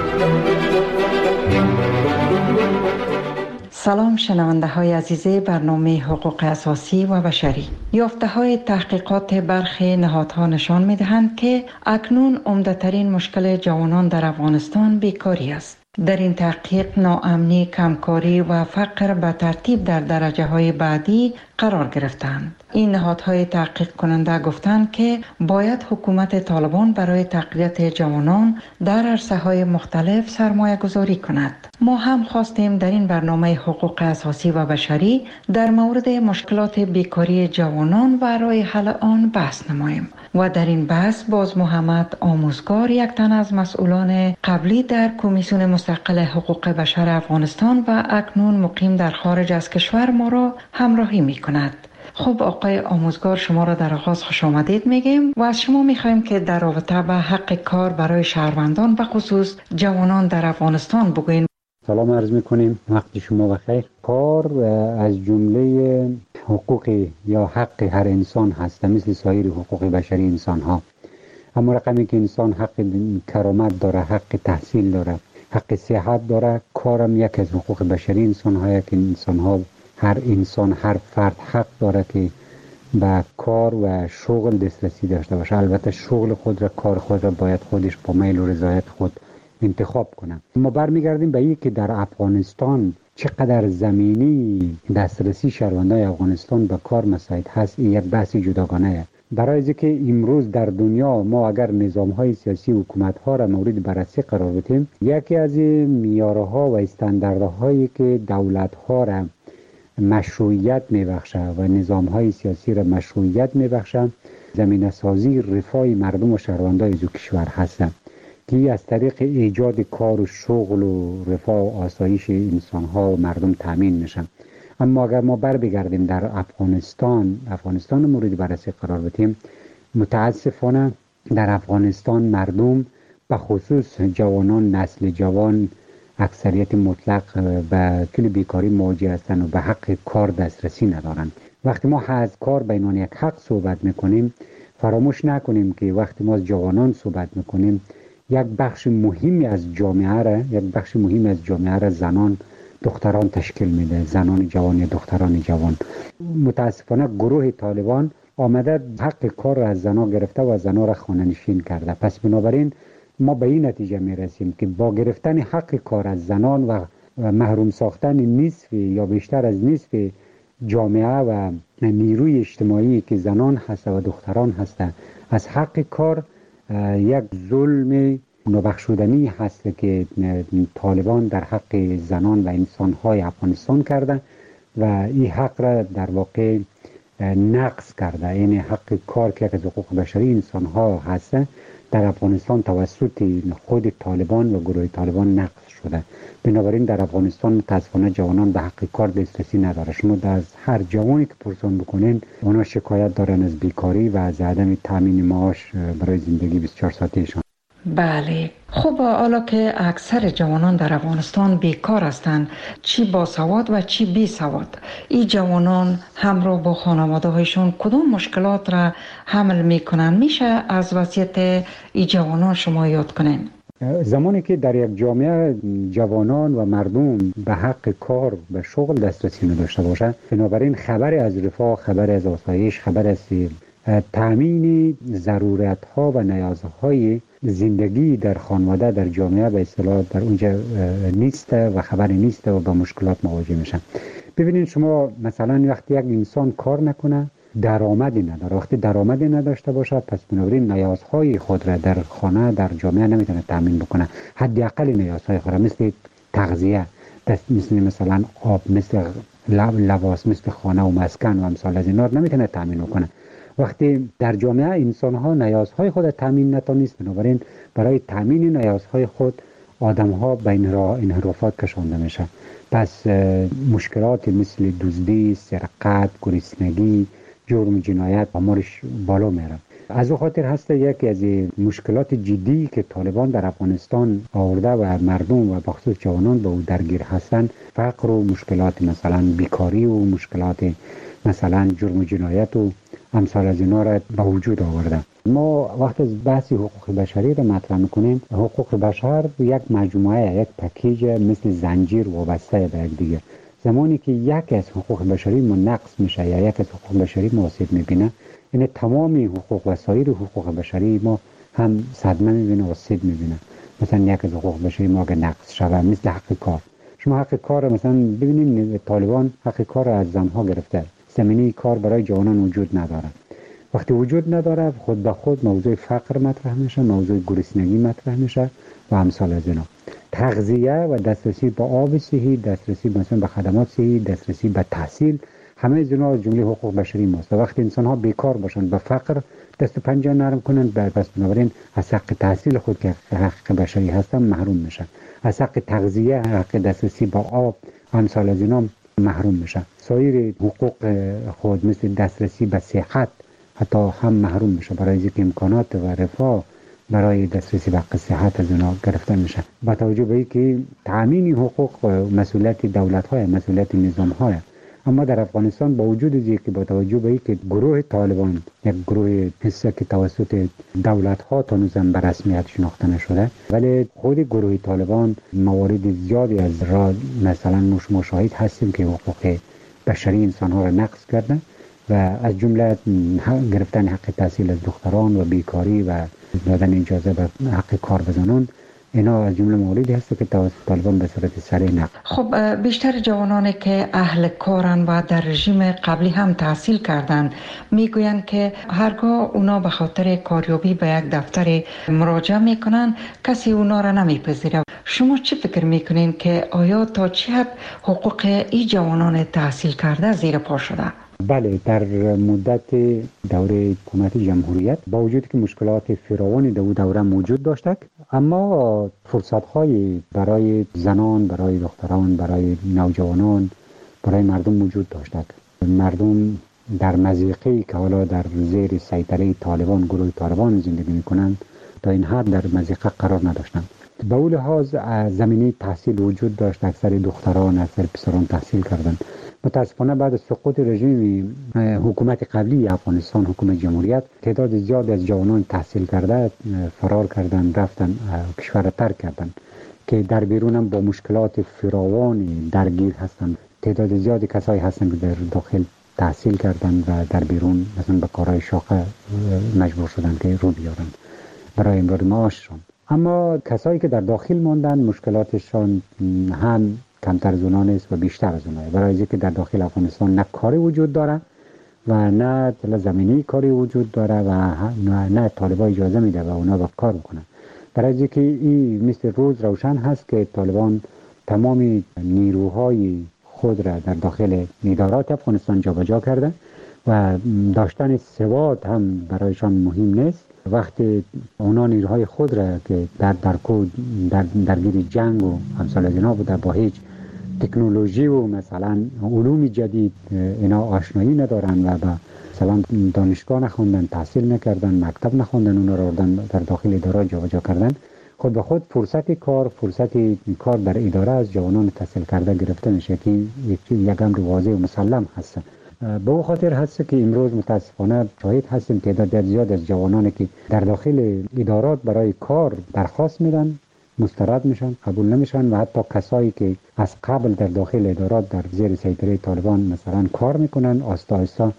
سلام شنونده های عزیز برنامه حقوق اساسی و بشری. یافته های تحقیقات برخی نهادها نشان می دهند که اکنون عمده‌ترین مشکل جوانان در افغانستان بیکاری است. در این تحقیق ناامنی، کمکاری و فقر به ترتیب در درجه های بعدی قرار گرفتند. این نهادهای تحقیق کننده گفتند که باید حکومت طالبان برای تقویت جوانان در عرصه‌های مختلف سرمایه گذاری کند. ما هم خواستیم در این برنامه حقوق اساسی و بشری در مورد مشکلات بیکاری جوانان و راه حل آن بحث نماییم و در این بحث باز محمد آموزگار، یک تن از مسئولان قبلی در کمیسیون مستقل حقوق بشر افغانستان و اکنون مقیم در خارج از کشور، ما را همراهی می کند. خب آقای آموزگار، شما را در آغاز خوش آمدید میگیم و از شما میخوایم که در رابطه با حق کار برای شهروندان و خصوص جوانان در افغانستان بگوین.
سلام عرض میکنیم، وقت شما بخیر. کار از جمله حقوق یا حق هر انسان هست، مثل سایر حقوق بشری انسان ها. اما رقمی که انسان حق کرامت داره، حق تحصیل داره، حق صحت داره، کارم یک از حقوق بشری انسان ها که انسان ها، هر انسان، هر فرد حق داره که به کار و شغل دسترسی داشته باشه. البته شغل خود را، کار خود را باید خودش با میل و رضایت خود انتخاب کنه. ما برمیگردیم به این که در افغانستان چقدر زمینی دسترسی شهروندان افغانستان به کار مساعد هست. این یک بحث جداگانه است. برای اینکه امروز در دنیا ما اگر نظام‌های سیاسی و حکومت‌ها را مورد بررسی قرار بدیم، یکی از معیارها و استانداردهایی که دولت‌ها را مشروعیت می‌بخشه و نظام‌های سیاسی را مشروعیت می‌بخشه، زمینه سازی رفاه مردم و شهروندان از کشور هستند که از طریق ایجاد کار و شغل و رفاه و آسایش انسان‌ها و مردم تامین میشن. اما اگر ما بر بگردیم در افغانستان افغانستان مورد بررسی قرار بدیم، متاسفانه در افغانستان مردم به خصوص جوانان، نسل جوان اکثریت مطلق به کل بیکاری مواجه هستند و به حق کار دسترسی ندارند. وقتی ما از کار به عنوان یک حق صحبت میکنیم، فراموش نکنیم که وقتی ما از جوانان صحبت میکنیم، یک بخش مهمی از جامعه را یک بخش مهمی از جامعه را زنان دختران تشکیل میده، زنان جوان یا دختران جوان. متاسفانه گروه طالبان آمده حق کار را از زنان گرفته و زنان را خانه نشین کرده. پس بنابراین ما به این نتیجه میرسیم که با گرفتن حق کار از زنان و محروم ساختن نصف یا بیشتر از نصف جامعه و نیروی اجتماعی که زنان هست و دختران هست از حق کار، یک ظلم نابخشودنی هست که طالبان در حق زنان و انسان‌های افغانستان کرده و این حق را در واقع نقض کرده. یعنی حق کار که از حقوق بشری انسان‌ها هست در افغانستان توسط خود طالبان و گروه طالبان نقض شده. بنابراین در افغانستان متاسفانه جوانان به حق کار دسترسی نداره. شما از هر جوانی که پرسان بکنین، اونا شکایت دارن از بیکاری و از عدم تامین معاش برای زندگی بیست و چهار ساعتهشان.
بله، خب حالا که اکثر جوانان در افغانستان بیکار هستند، چی با سواد و چی بی سواد، این جوانان همراه با خانواده هایشون کدام مشکلات را حمل میکنن؟ میشه از وضعیت این جوانان شما یاد کنین؟
زمانی که در یک جامعه جوانان و مردم به حق کار و شغل دسترسی نداشته باشند، بنابراین خبر از رفاه، خبر از آسایش، خبر از تامین ضرورت ها و نیازهای زندگی در خانواده در جامعه به اصطلاح در اونجا نیست و خبری نیست و با مشکلات مواجه میشن. ببینید شما مثلا وقتی یک انسان کار نکنه، درآمدی نداره، وقتی درآمدی نداشته باشه، پس بنابراین نیازهای خود را در خانه در جامعه نمیتونه تامین بکنه. حداقل نیازهای خود را مثل تغذیه، مثل مثلا آب، مثل لباس، مثل خانه و مسکن و امثال از اینا نمیتونه تامین بکنه. وقتی در جامعه انسان ها نیازهای خود تامین نتونست، بنابراین برای تامین نیازهای خود آدم ها به انحرافات کشانده میشه. پس مشکلات مثل دزدی، سرقت، گرسنگی، جرم، جنایت آمارش بالا میره. از او خاطر هست یکی از مشکلات جدی که طالبان در افغانستان آورده و مردم و بخصوص جوانان به او درگیر هستند، فقر و مشکلات مثلا بیکاری و مشکلات مثلا جرم و جنایت و امثال از اینا را به وجود آورده. ما وقت از بحث حقوق بشری را مطرح میکنیم، حقوق بشر یک مجموعه، یک پکیج مثل زنجیر وابسته به یک دیگه. زمانی که یک از حقوق بشری ما نقص میشه یا یک از حقوق بشری ما آسیب میبینه، یعنی تمامی حقوق و سایر حقوق بشری ما هم صدمه میبینه و آسیب میبینه. مثلا یک از حقوق بشری ما اگه نقص شود، مثل حق کار. شما حق کار مثلا ببینید طالبان حق کار از زنها گرفته، زمینه کار برای جوانان وجود نداره. وقتی وجود نداره، خود به خود موضوع فقر مطرح میشه، موضوع گرسنگی مطرح میشه و امثال از اینا. تغذیه و دسترسی به آب صحی، دسترسی مثلا به خدمات صحی، دسترسی به تحصیل، همه از اینا جمله حقوق بشری ماست. وقتی انسان ها بیکار باشن، به فقر دست و پنجه نرم کنن، پس بنابراین از حق تحصیل خود که حق بشری هستن محروم میشن. از حق تغذیه، حق دسترسی به آب، امثال از اینا محروم میشن. سایر حقوق خود مثل دسترسی به صحت حتی هم محروم میشه، برای اینکه امکانات و رفاه برای دسترسی به صحت از اونا گرفته میشه. با توجه به اینکه تامین حقوق مسئولیت دولت های، مسئولیت نظام های، اما در افغانستان با وجود اینکه با توجه به اینکه گروه طالبان یک گروه حسه که توسط دولت ها تا نوزم به رسمیت شناخته نشده، ولی خود گروه طالبان موارد زیادی از را مثلا ما شاهد هستیم که حقوق بشری انسان ها را نقض کرده و از جمله گرفتن حق تحصیل از دختران و بیکاری و دادن اجازه به حق کار به زنان، اینا از جمله مواردی هست که توسط طالبان به صورت سریع نقد.
خب بیشتر جوانانی که اهل کارن و در رژیم قبلی هم تحصیل کردن میگویند که هرگاه اونا به خاطر کاریابی به یک دفتر مراجعه میکنن کسی اونا را نمیپذیره. شما چه فکر میکنین که آیا تا چه حد حقوق این جوانان تحصیل کرده زیر پا شده؟
بله، در مدت دوره حکومت جمهوریت با وجود که مشکلات فراوانی در دوره موجود داشت، اما فرصت‌های برای زنان، برای دختران، برای نوجوانان، برای مردم وجود داشت. مردم در مضیقه‌ای که حالا در زیر سیطره طالبان، گروه طالبان زندگی می‌کنند، تا این حد در مضیقه قرار نداشتند. به اون لحاظ زمینه تحصیل وجود داشت، اکثر دختران، اکثر پسران تحصیل کردند. متاسفانه بعد از سقوط رژیم حکومت قبلی افغانستان، حکومت جمهوریت، تعداد زیاد از جوانان تحصیل کرده فرار کردن، رفتن کشور را ترک کردن که در بیرون هم با مشکلات فراوانی درگیر هستند. تعداد زیادی کسایی هستند که در داخل تحصیل کردن و در بیرون مثلا به کارهای شاقه مجبور شدن که رو بیارن برای امرار معاششان. اما کسایی که در داخل ماندن مشکلاتشان هم کمتر از اونها نیست و بیشتر از اونها، برای اینکه در داخل افغانستان نه کاری وجود داره و نه زمینی کاری وجود داره و نه, نه طالبان اجازه میده و اونا با کار بکنن. برای اینکه این مثل روز روشن هست که طالبان تمامی نیروهای خود را در داخل ادارات افغانستان جابجا کرده و داشتن سواد هم برایشان مهم نیست. وقتی اونا نیروهای خود را که در درکو در درگیر جنگ و امثال از اینا بوده، با هیچ تکنولوژی و مثلا علوم جدید اینا آشنایی ندارن و با مثلا دانشگاه نخوندن، تحصیل نکردن، مکتب نخوندن، اونا را در داخل اداره جابجا کردن، خود به خود فرصت کار فرصت کار در اداره از جوانان تحصیل کرده گرفته میشه که یک امر واضح و مسلم هست. به او خاطر هست که امروز متاسفانه شاهد هستیم تعداد زیاد از جوانانی که در داخل ادارات برای کار درخواست میدن، مسترد میشن، قبول نمیشن و حتی کسایی که از قبل در داخل ادارات در زیر سیطره طالبان مثلا کار میکنن، آستا آستا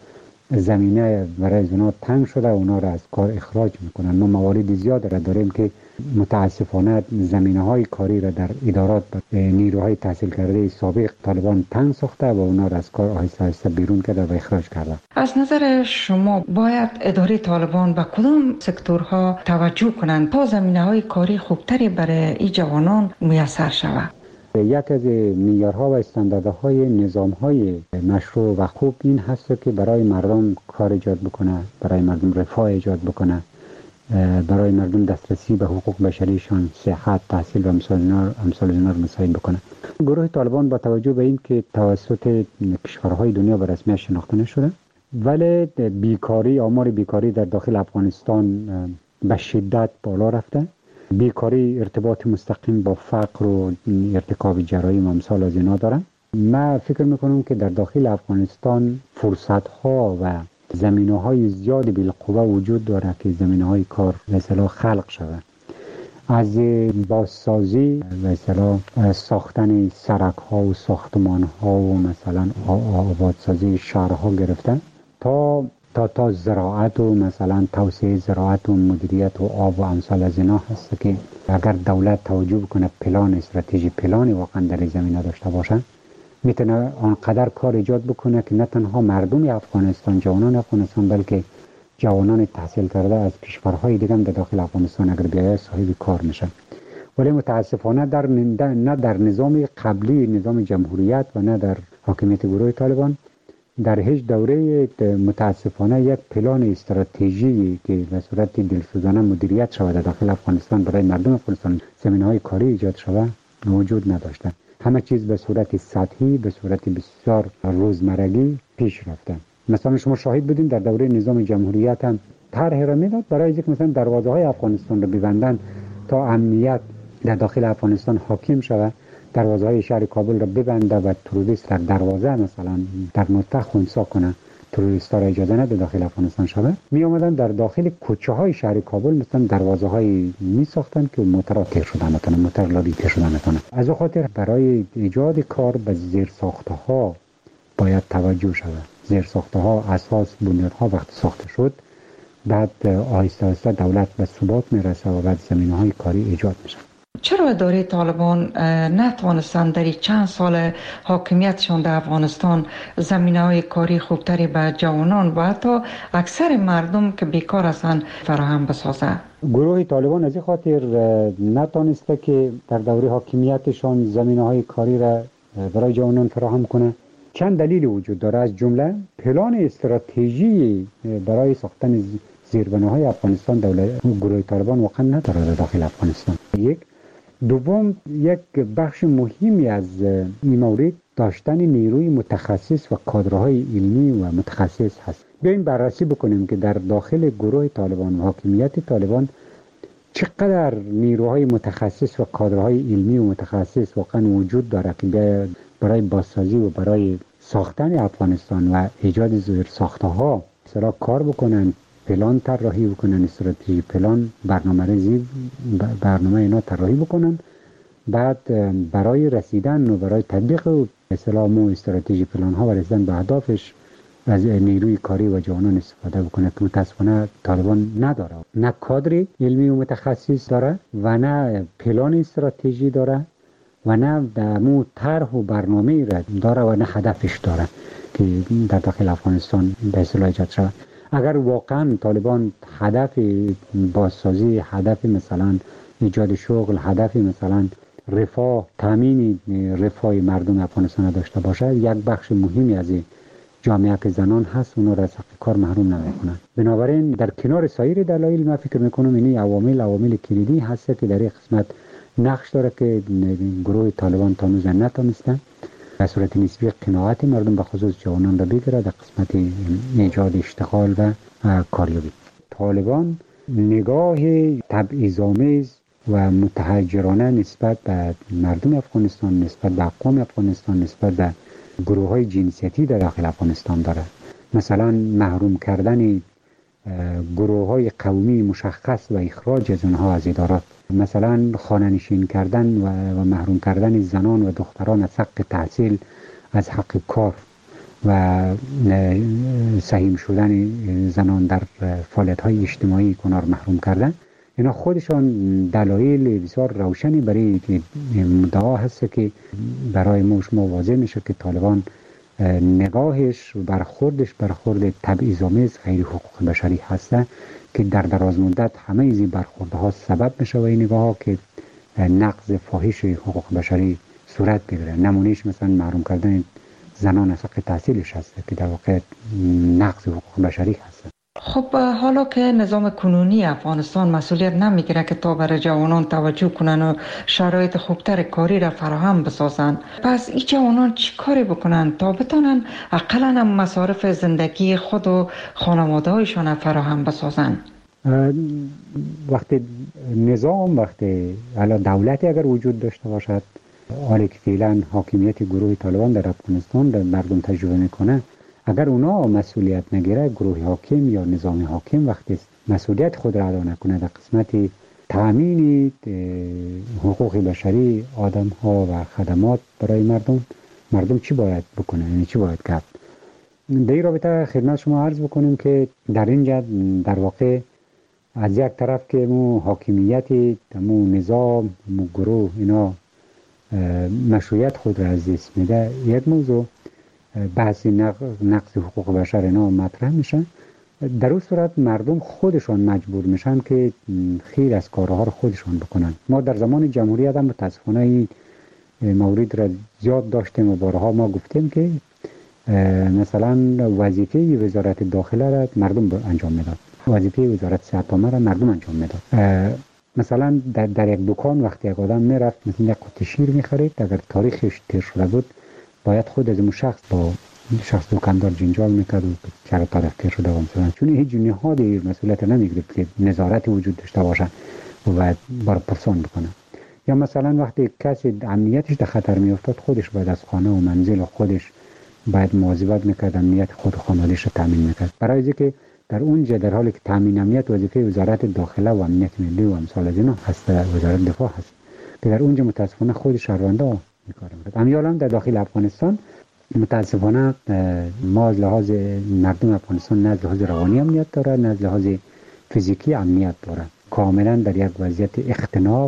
زمینه برای اونا تنگ شده و اونا را از کار اخراج میکنن. ما موارد زیاد را داریم که متاسفانه زمینه های کاری را در ادارات نیروهای تحصیل کرده سابق طالبان تنگ ساخته و اونا را از کار آهسته آهسته بیرون کرده و اخراج کرده.
از نظر شما باید اداره طالبان به کدام سکتورها توجه کنند تا زمینه های کاری خوبتری برای این جوانان میسر شود؟
یک از معیارها و استانداردهای نظامهای مشروع و خوب این هست که برای مردم کار ایجاد بکنه، برای مردم رفاه ایجاد بکنه، برای مردم دسترسی به حقوق بشریشان، صحت، تحصیل و امثال اینا رو مساعد بکنه. گروه طالبان با توجه به این که توسط کشورهای دنیا به رسمیت شناخته نشده، ولی بیکاری، آمار بیکاری در داخل افغانستان به شدت بالا رفته. بیکاری ارتباط مستقیم با فقر و ارتکاب جرایم و امثال از اینا دارن. من فکر میکنم که در داخل افغانستان فرصت ها و زمینه های زیادی بالقوه وجود داره که زمینه های کار مثلا خلق شود، از بازسازی مثلا ساختن سرک ها و ساختمان ها و مثلا آبادسازی شهرها گرفتن تا تا تا زراعت و مثلا توسعه زراعت و مدیریت و آب و امثال از اینا هست که اگر دولت توجه بکنه، پلان استراتژی پلانی واقعا در زمینه داشته باشه، میتونه آنقدر کار ایجاد بکنه که نه تنها مردم افغانستان، جوانان افغانستان، بلکه جوانان تحصیل کرده از کشورهای دیگه هم در داخل افغانستان اگر بیاید صاحب کار میشن. ولی متاسفانه در نه در نظام قبلی، نظام جمهوریت و نه در حاکمیت گروه طالبان در هیچ دوره متاسفانه یک پلان استراتژی که به صورت دلسوزانه مدیریت شود در داخل افغانستان برای مردم افغانستان زمینه‌های کاری ایجاد شود وجود نداشته. همه چیز به صورت سطحی، به صورت بسیار روزمرگی پیش رفته. مثلا شما شاهد بودین در دوره نظام جمهوریت هم طرح را میداد برای اینکه مثلا دروازه‌های افغانستان را ببندن تا امنیت در داخل افغانستان حاکم شود، دروازه‌های شهر کابل را ببنده و تروریست را دروازه مثلا در نقطه خنثی کنه، تروریست‌ها را اجازه نده داخل افغانستان شود. می آمدن در داخل کوچه‌های شهر کابل مثلا دروازه‌های می ساختن که موترها تیر شدن نتونه، موتر لاری تیر شدن نتونه. از اون خاطر برای ایجاد کار به زیرساخت‌ها باید توجه شود. زیرساخت‌ها، اساس، بنیادها وقتی ساخته شد، بعد آهسته آهسته دولت به ثبات میرسه و بعد زمینه‌های کاری ایجاد میشه.
چرا اداره طالبان نتوانستند در چند سال حاکمیتشان در افغانستان زمینه‌های کاری خوبتری به جوانان و حتی اکثر مردم که بیکار هستند فراهم بسازد؟
گروه طالبان از این خاطر نتوانسته که در دوره حاکمیتشان زمینه‌های کاری را برای جوانان فراهم کنه. چند دلیل وجود داره، از جمله پلان استراتژی برای ساختن زیربناهای افغانستان دولت گروه طالبان واقعا نداره در داخل افغانستان. یک دوم، یک بخش مهمی از این مورد داشتن نیروی متخصص و کادرهای علمی و متخصص هست. بیاین بررسی بکنیم که در داخل گروه طالبان و حاکمیت طالبان چقدر نیروهای متخصص و کادرهای علمی و متخصص واقعا وجود داره که برای بازسازی و برای ساختن افغانستان و ایجاد زیرساخت‌ها مثلا کار بکنن، پلان طراحی بکنن، استراتژی پلان، برنامه‌ریزی برنامه اینا طراحی بکنن، بعد برای رسیدن و برای تطبیق اصطلاح و استراتژی پلان ها و رسیدن به اهدافش از نیروی کاری و جوانان استفاده بکنه که متاسفانه طالبان نداره. نه کادر علمی و متخصص داره و نه پلان استراتژی داره و نه دمو طرح و برنامه را داره و نه هدفش داره که در داخل افغانستان به اصطلاح ایجاد شود. اگر واقعا طالبان هدف بازسازی، هدف مثلا ایجاد شغل، هدف مثلا رفاه، تامین رفاه مردم افغانستان داشته باشه، یک بخش مهمی از جامعه که زنان هست اونا را از حق کار محروم نمیکنن. بنابراین در کنار سایر دلایل من فکر میکنم این عوامل عوامل کلیدی هست که در این قسمت نقش داره که گروه طالبان تا هنوز نتونسته به صورت نسبی قناعت مردم به خصوص جوانان را بگیره در قسمت ایجاد اشتغال و کاریابی. طالبان نگاه تبعیض‌آمیز و متحجرانه نسبت به مردم افغانستان، نسبت به اقوام افغانستان، نسبت به گروه های جنسیتی در داخل افغانستان داره. مثلا محروم کردن گروه های قومی مشخص و اخراج از اونها از ادارات، مثلا خانه نشین کردن و محروم کردن زنان و دختران از حق تحصیل، از حق کار و سهیم شدن زنان در فعالیت های اجتماعی کنار محروم کردن. اینا خودشان دلایل بسیار روشنی برای مدعا هست که برای ما شما واضح میشه که طالبان نگاهش و برخوردش برخورد تبعیض‌آمیز غیر حقوق بشری هسته که در دراز مدت همه این برخوردها سبب میشه و این نگاه ها که نقض فاحش حقوق بشری صورت بگیره. نمونهش مثلا محروم کردن زنان از حق تحصیلش هسته که در واقع نقض حقوق بشری هسته.
خب حالا که نظام کنونی افغانستان مسئولیت نمیگیره که تا برای جوانان توجه کنن و شرایط خوبتر کاری را فراهم بسازن، پس این جوانان چی کاری بکنن تا بتونن اقلا هم مصارف زندگی خود و خانواده هایشان فراهم بسازن؟
وقتی نظام، وقتی حالا دولتی اگر وجود داشته باشد، حالی که فعلا حاکمیت گروه طالبان در افغانستان در مردم تجربه میکنه، اگر اونا مسئولیت نگیره، گروه حاکم یا نظام حاکم وقتی مسئولیت خود را ادا نکنه در قسمت تامین حقوق بشری آدم ها و خدمات برای مردم، مردم چی باید بکنه؟ یعنی چی باید کرد؟ در این رابطه خدمت شما عرض بکنیم که در اینجا در واقع از یک طرف که مو حاکمیت مو نظام مو گروه اینا مشروعیت خود را از دست میده، یک موضوع بحث نقض حقوق بشر اینا مطرح میشن. در اون صورت مردم خودشان مجبور میشن که خیلی از کارها رو خودشان بکنن. ما در زمان جمهوریت هم متاسفانه این مورد را زیاد داشتیم و بارها ما گفتیم که مثلا وظیفه وزارت داخله را مردم انجام میداد، وظیفه وزارت صحت عامه را مردم انجام میداد. مثلا در, در یک دکان وقتی یک آدم میرفت مثلا یک قطعه شیر میخرید، اگر تاریخش تیر شده بود باید خود از اون شخص با شخص دکاندار جنجال میکرد و چرا تاریخ تیر شده و مثلا، چون هیچ نهادی مسئولیت نمیگرفت که نظارت وجود داشته باشه و باید بار پرسان بکنه. یا مثلا وقتی کسی امنیتش در خطر میافتاد خودش باید از خانه و منزل خودش باید مواظبت میکرد، امنیت خود و خانواده‌اش رو تامین میکرد. برای اینکه در اونجا در حالی که تامین امنیت وظیفه وزارت داخله و امنیت ملی و امثال از اینا هست، وزارت دفاع هست که در اونجا متاسفانه خود شهروندا میکارن. امیالا در داخل افغانستان متاسفانه ما از لحاظ مردم افغانستان نه از لحاظ روانی امنیت داره نه از لحاظ فیزیکی امنیت داره. کاملا در یک وضعیت اختناق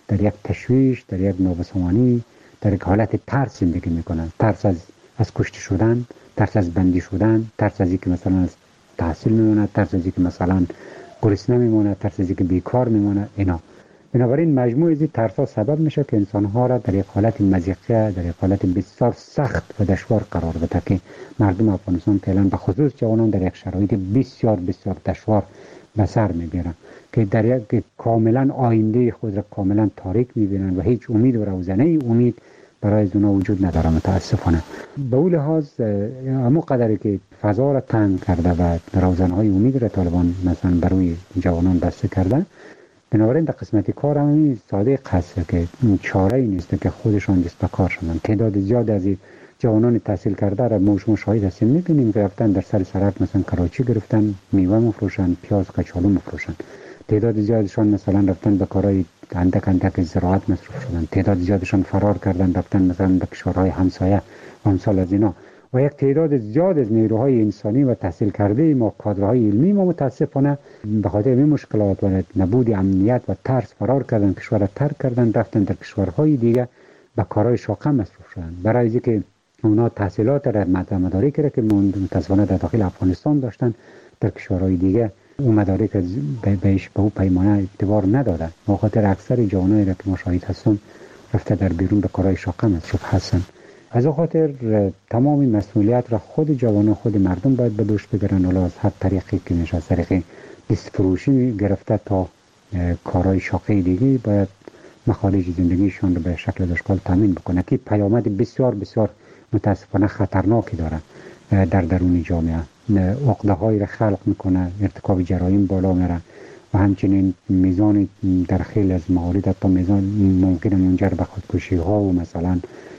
در یک تشویش، در یک نابسامانی، در یک حالت ترس زندگی میکنن. ترس از از کشته شدن، ترس از بندی شدن، ترس از اینکه مثلا از تحصیل میمونه، ترس از اینکه مثلا گرسنه میمونه، ترس از اینکه بیکار میمونه. اینا بنابراین مجموع از این ترس‌ها سبب میشه که انسان‌ها را در یک حالت مضیقه، در یک حالت بسیار سخت و دشوار قرار بده که مردم افغانستان فعلا به خصوص جوانان در یک شرایط بسیار بسیار دشوار به سر میبرن که در یک کاملا آینده خود را کاملا تاریک میبینن و هیچ امید و روزنه امید برای اونا وجود نداره متاسفانه. به اون لحاظ اما قدری که فضا را تنگ کرده و روزنه‌های امید را طالبان مثلا برای جوانان بسته کرده، بنابراین در قسمت کار هم ساده هست که چاره ای نیست که خودشان دست به کار شدن. تعداد زیاد از جوانان تحصیل کرده را ما شما شاهد هستیم، می‌بینیم که رفتن در سر سرک مثلا کراچی گرفتن، میوه میفروشن، پیاز کچالو میفروشن. تعداد زیادشان مثلا رفتن به کارهای اندک اندک زراعت مصروف شدن. تعداد زیادشان فرار کردن رفتن مثلا به کشورهای همسایه و امثال از اینا. و یک تعداد زیاد از نیروهای انسانی و تحصیل کرده ما، کادرهای علمی ما متاسفانه به خاطر این مشکلات و نبود امنیت و ترس فرار کردن، کشور را ترک کردن، رفتن در کشورهای دیگه به کارهای شاقه مصروف شدن. برای اینکه اونا تحصیلات را مدارک را که متاسفانه در داخل افغانستان داشتن در کشورهای دیگه اون مدارک بهش به اون پیمانه اعتبار ندادن. به خاطر اکثر جوانایی را که ما شاهد هستیم رفته در بیرون به کارهای شاقه مصروف هستن. از این خاطر تمام مسئولیت را خود جوانان، خود مردم باید به دوش بگیرن. حالا از هر طریقی که میشه، از طریق دست فروشی گرفته تا کارهای شاقه دیگه باید مخارج زندگیشان رو به شکل دشکال تامین بکنه که پیامد بسیار بسیار متاسفانه خطرناکی داره در درون جامعه. عقده های را خلق میکنه، ارتکاب جرایم بالا میره و همچنین میزان در خیلی از موارد تا میزان ممکنه منجر به خودکشی ها و مثلا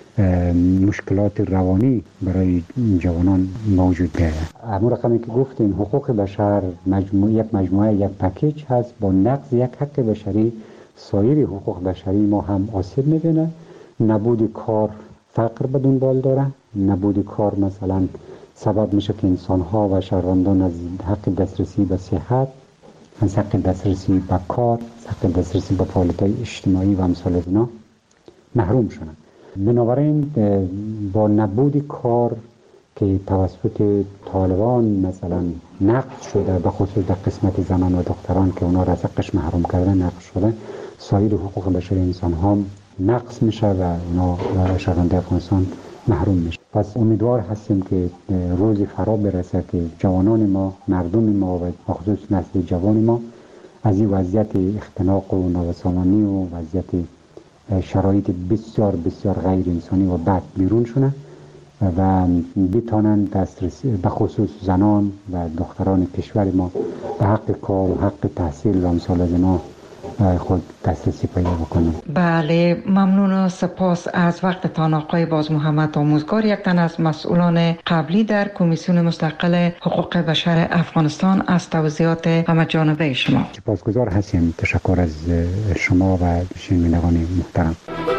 مشکلات روانی برای جوانان موجود بیاید. همون رقمی که گفتیم حقوق بشر مجموعه یک مجموعه یک پکیج هست. با نقض یک حق بشری سایر حقوق بشری ما هم آسیب میبینه. نبود کار فقر به دنبال داره. نبود کار مثلا سبب میشه که انسان ها و شهروندان از حق دسترسی به صحت، از حق دسترسی به کار، از حق دسترسی به فعالیت‌های اجتماعی و امثال اینا محروم شدن. بنابراین با نبود کار که توسط طالبان مثلا نقض شده، به خصوص در قسمت زنان و دختران که اونا را از حقش محروم کردن نقض شده، سایر حقوق بشری انسان ها نقض میشه و اونا شهروندان افغانستان محروم میشه. پس امیدوار هستیم که روزی فرا برسه که جوانان ما، مردم ما و خصوص نسل جوان ما از این وضعیت اختناق و نابسامانی و وضعیت شرایط بسیار بسیار غیر انسانی و بد بیرون شدن و بتانند دسترسی به خصوص زنان و دختران کشور ما به حق کار و حق تحصیل و امثال از اینا خود دسترسی پیدا بکنند.
بله، ممنون و سپاس از وقتتان آقای باز محمد آموزگار، یک تن از مسئولان قبلی در کمیسیون مستقل حقوق بشر افغانستان، از توضیحات همه جانبه شما.
سپاسگزار هستیم. تشکر از شما و شنوندگان محترم.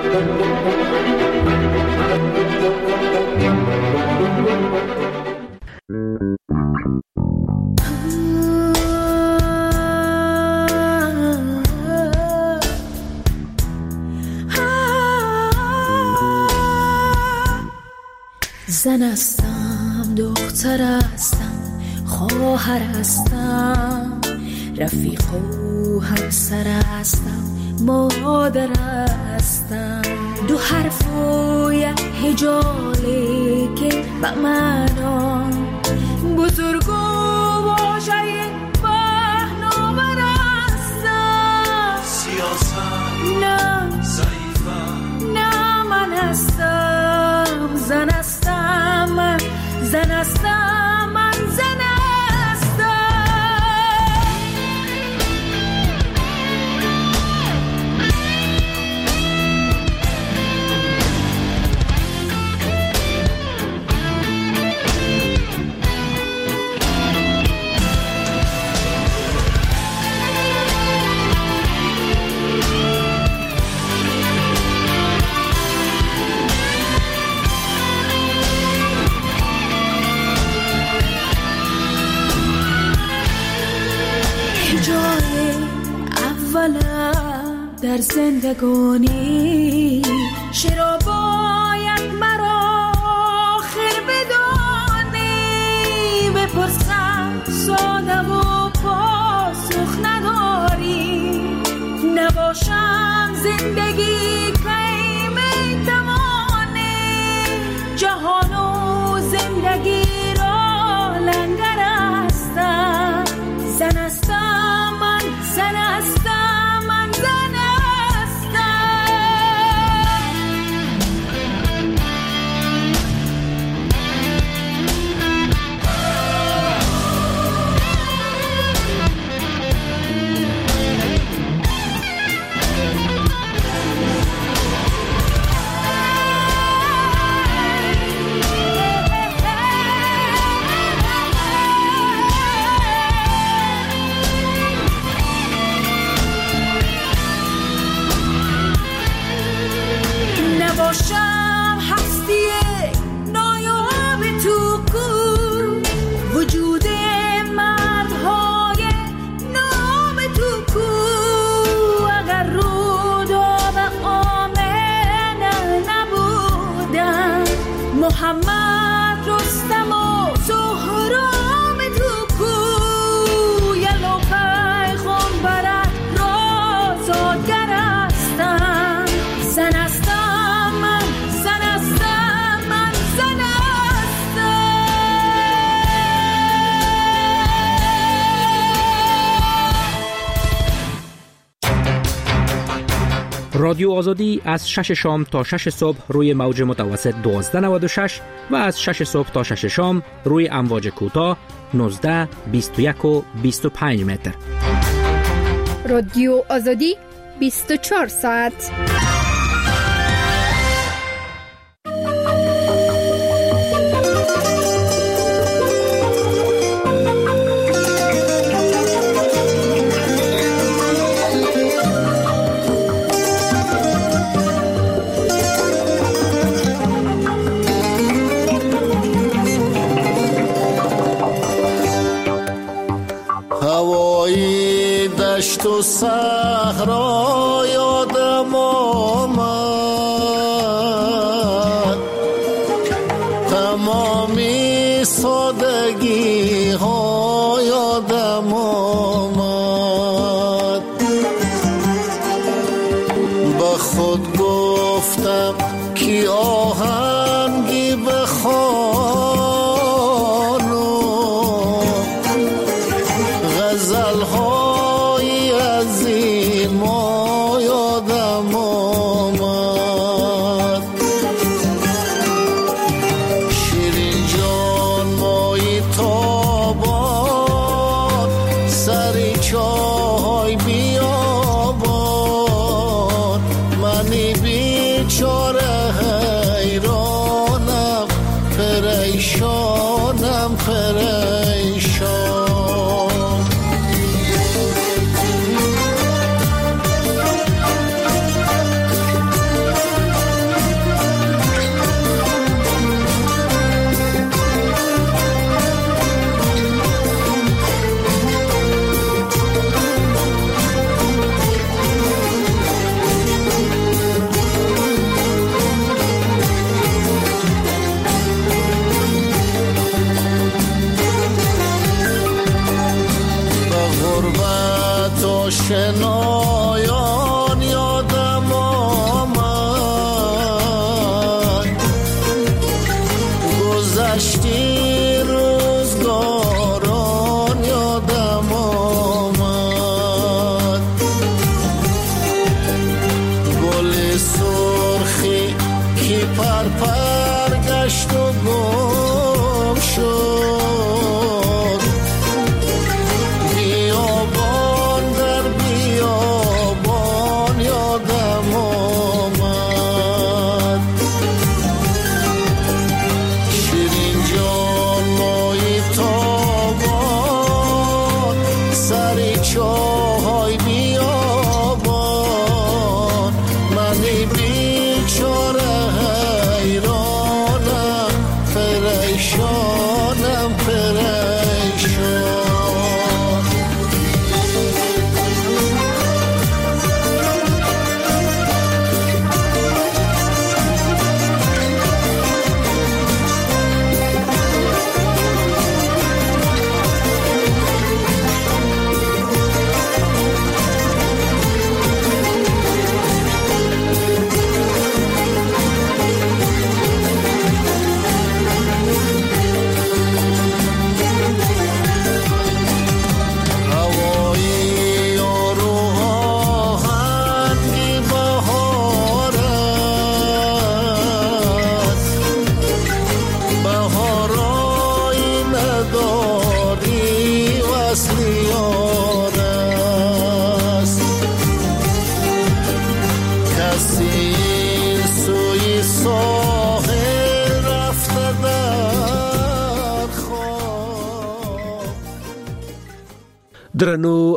زن هستم، دختر هستم، خواهر هستم، رفیق و همسر هستم، مادر هستم. دو حرف و یک هجاله که به معنا بزرگ و واژه پهناور هستم. سیاست نه، ضعیفم نه، من هستم زن هستم، من زن هستم، من زن هستم. در زندگانی، چرا باید مرا آخر بدانی؟ بپرسم ساده و پاسخ نداری، نباشم زندگی کی میتوانی؟ جهان و زندگی را لنگر هستم، زن هستم من، زن هستم من، زن نباشم هستی نایاب تو کو، وجود مردهای نام تو کو. اگر رود و به آمنه نبودن، محمد رستم و سهرام تو کو. یلو پیغمبرت را زادگر هستم، زن هستم من، زن هستم من، زن هستم.
رادیو آزادی از شش شام تا شش صبح روی موج متوسط دوازده نود و شش و از شش صبح تا شش شام روی امواج کوتاه نوزده، بیست و یک و بیست و پنج متر.
رادیو آزادی بیست و چهار ساعت.
هوایی دشت و صحرا یادم آمد، تمامی سادگی ها یادم آمد. به خود گفتم کی آهنگی بخوان و غزل های عظیم ما یادم آمد. شیرین جان مایی تابان، سری چای بیابان، منی بیچاره حیرانم، پریشانم پریشان. شنایان یادم آمد، گذشتی روزگاران یادم آمد. گل سرخی کی پرپر گشت و گم شد، بیابان در بیابان یادم آمد. شیرین جان مایی تابان، سری چاهای بیابان، منی بیچاره حیرانم، پریشانم پریشان.
درنو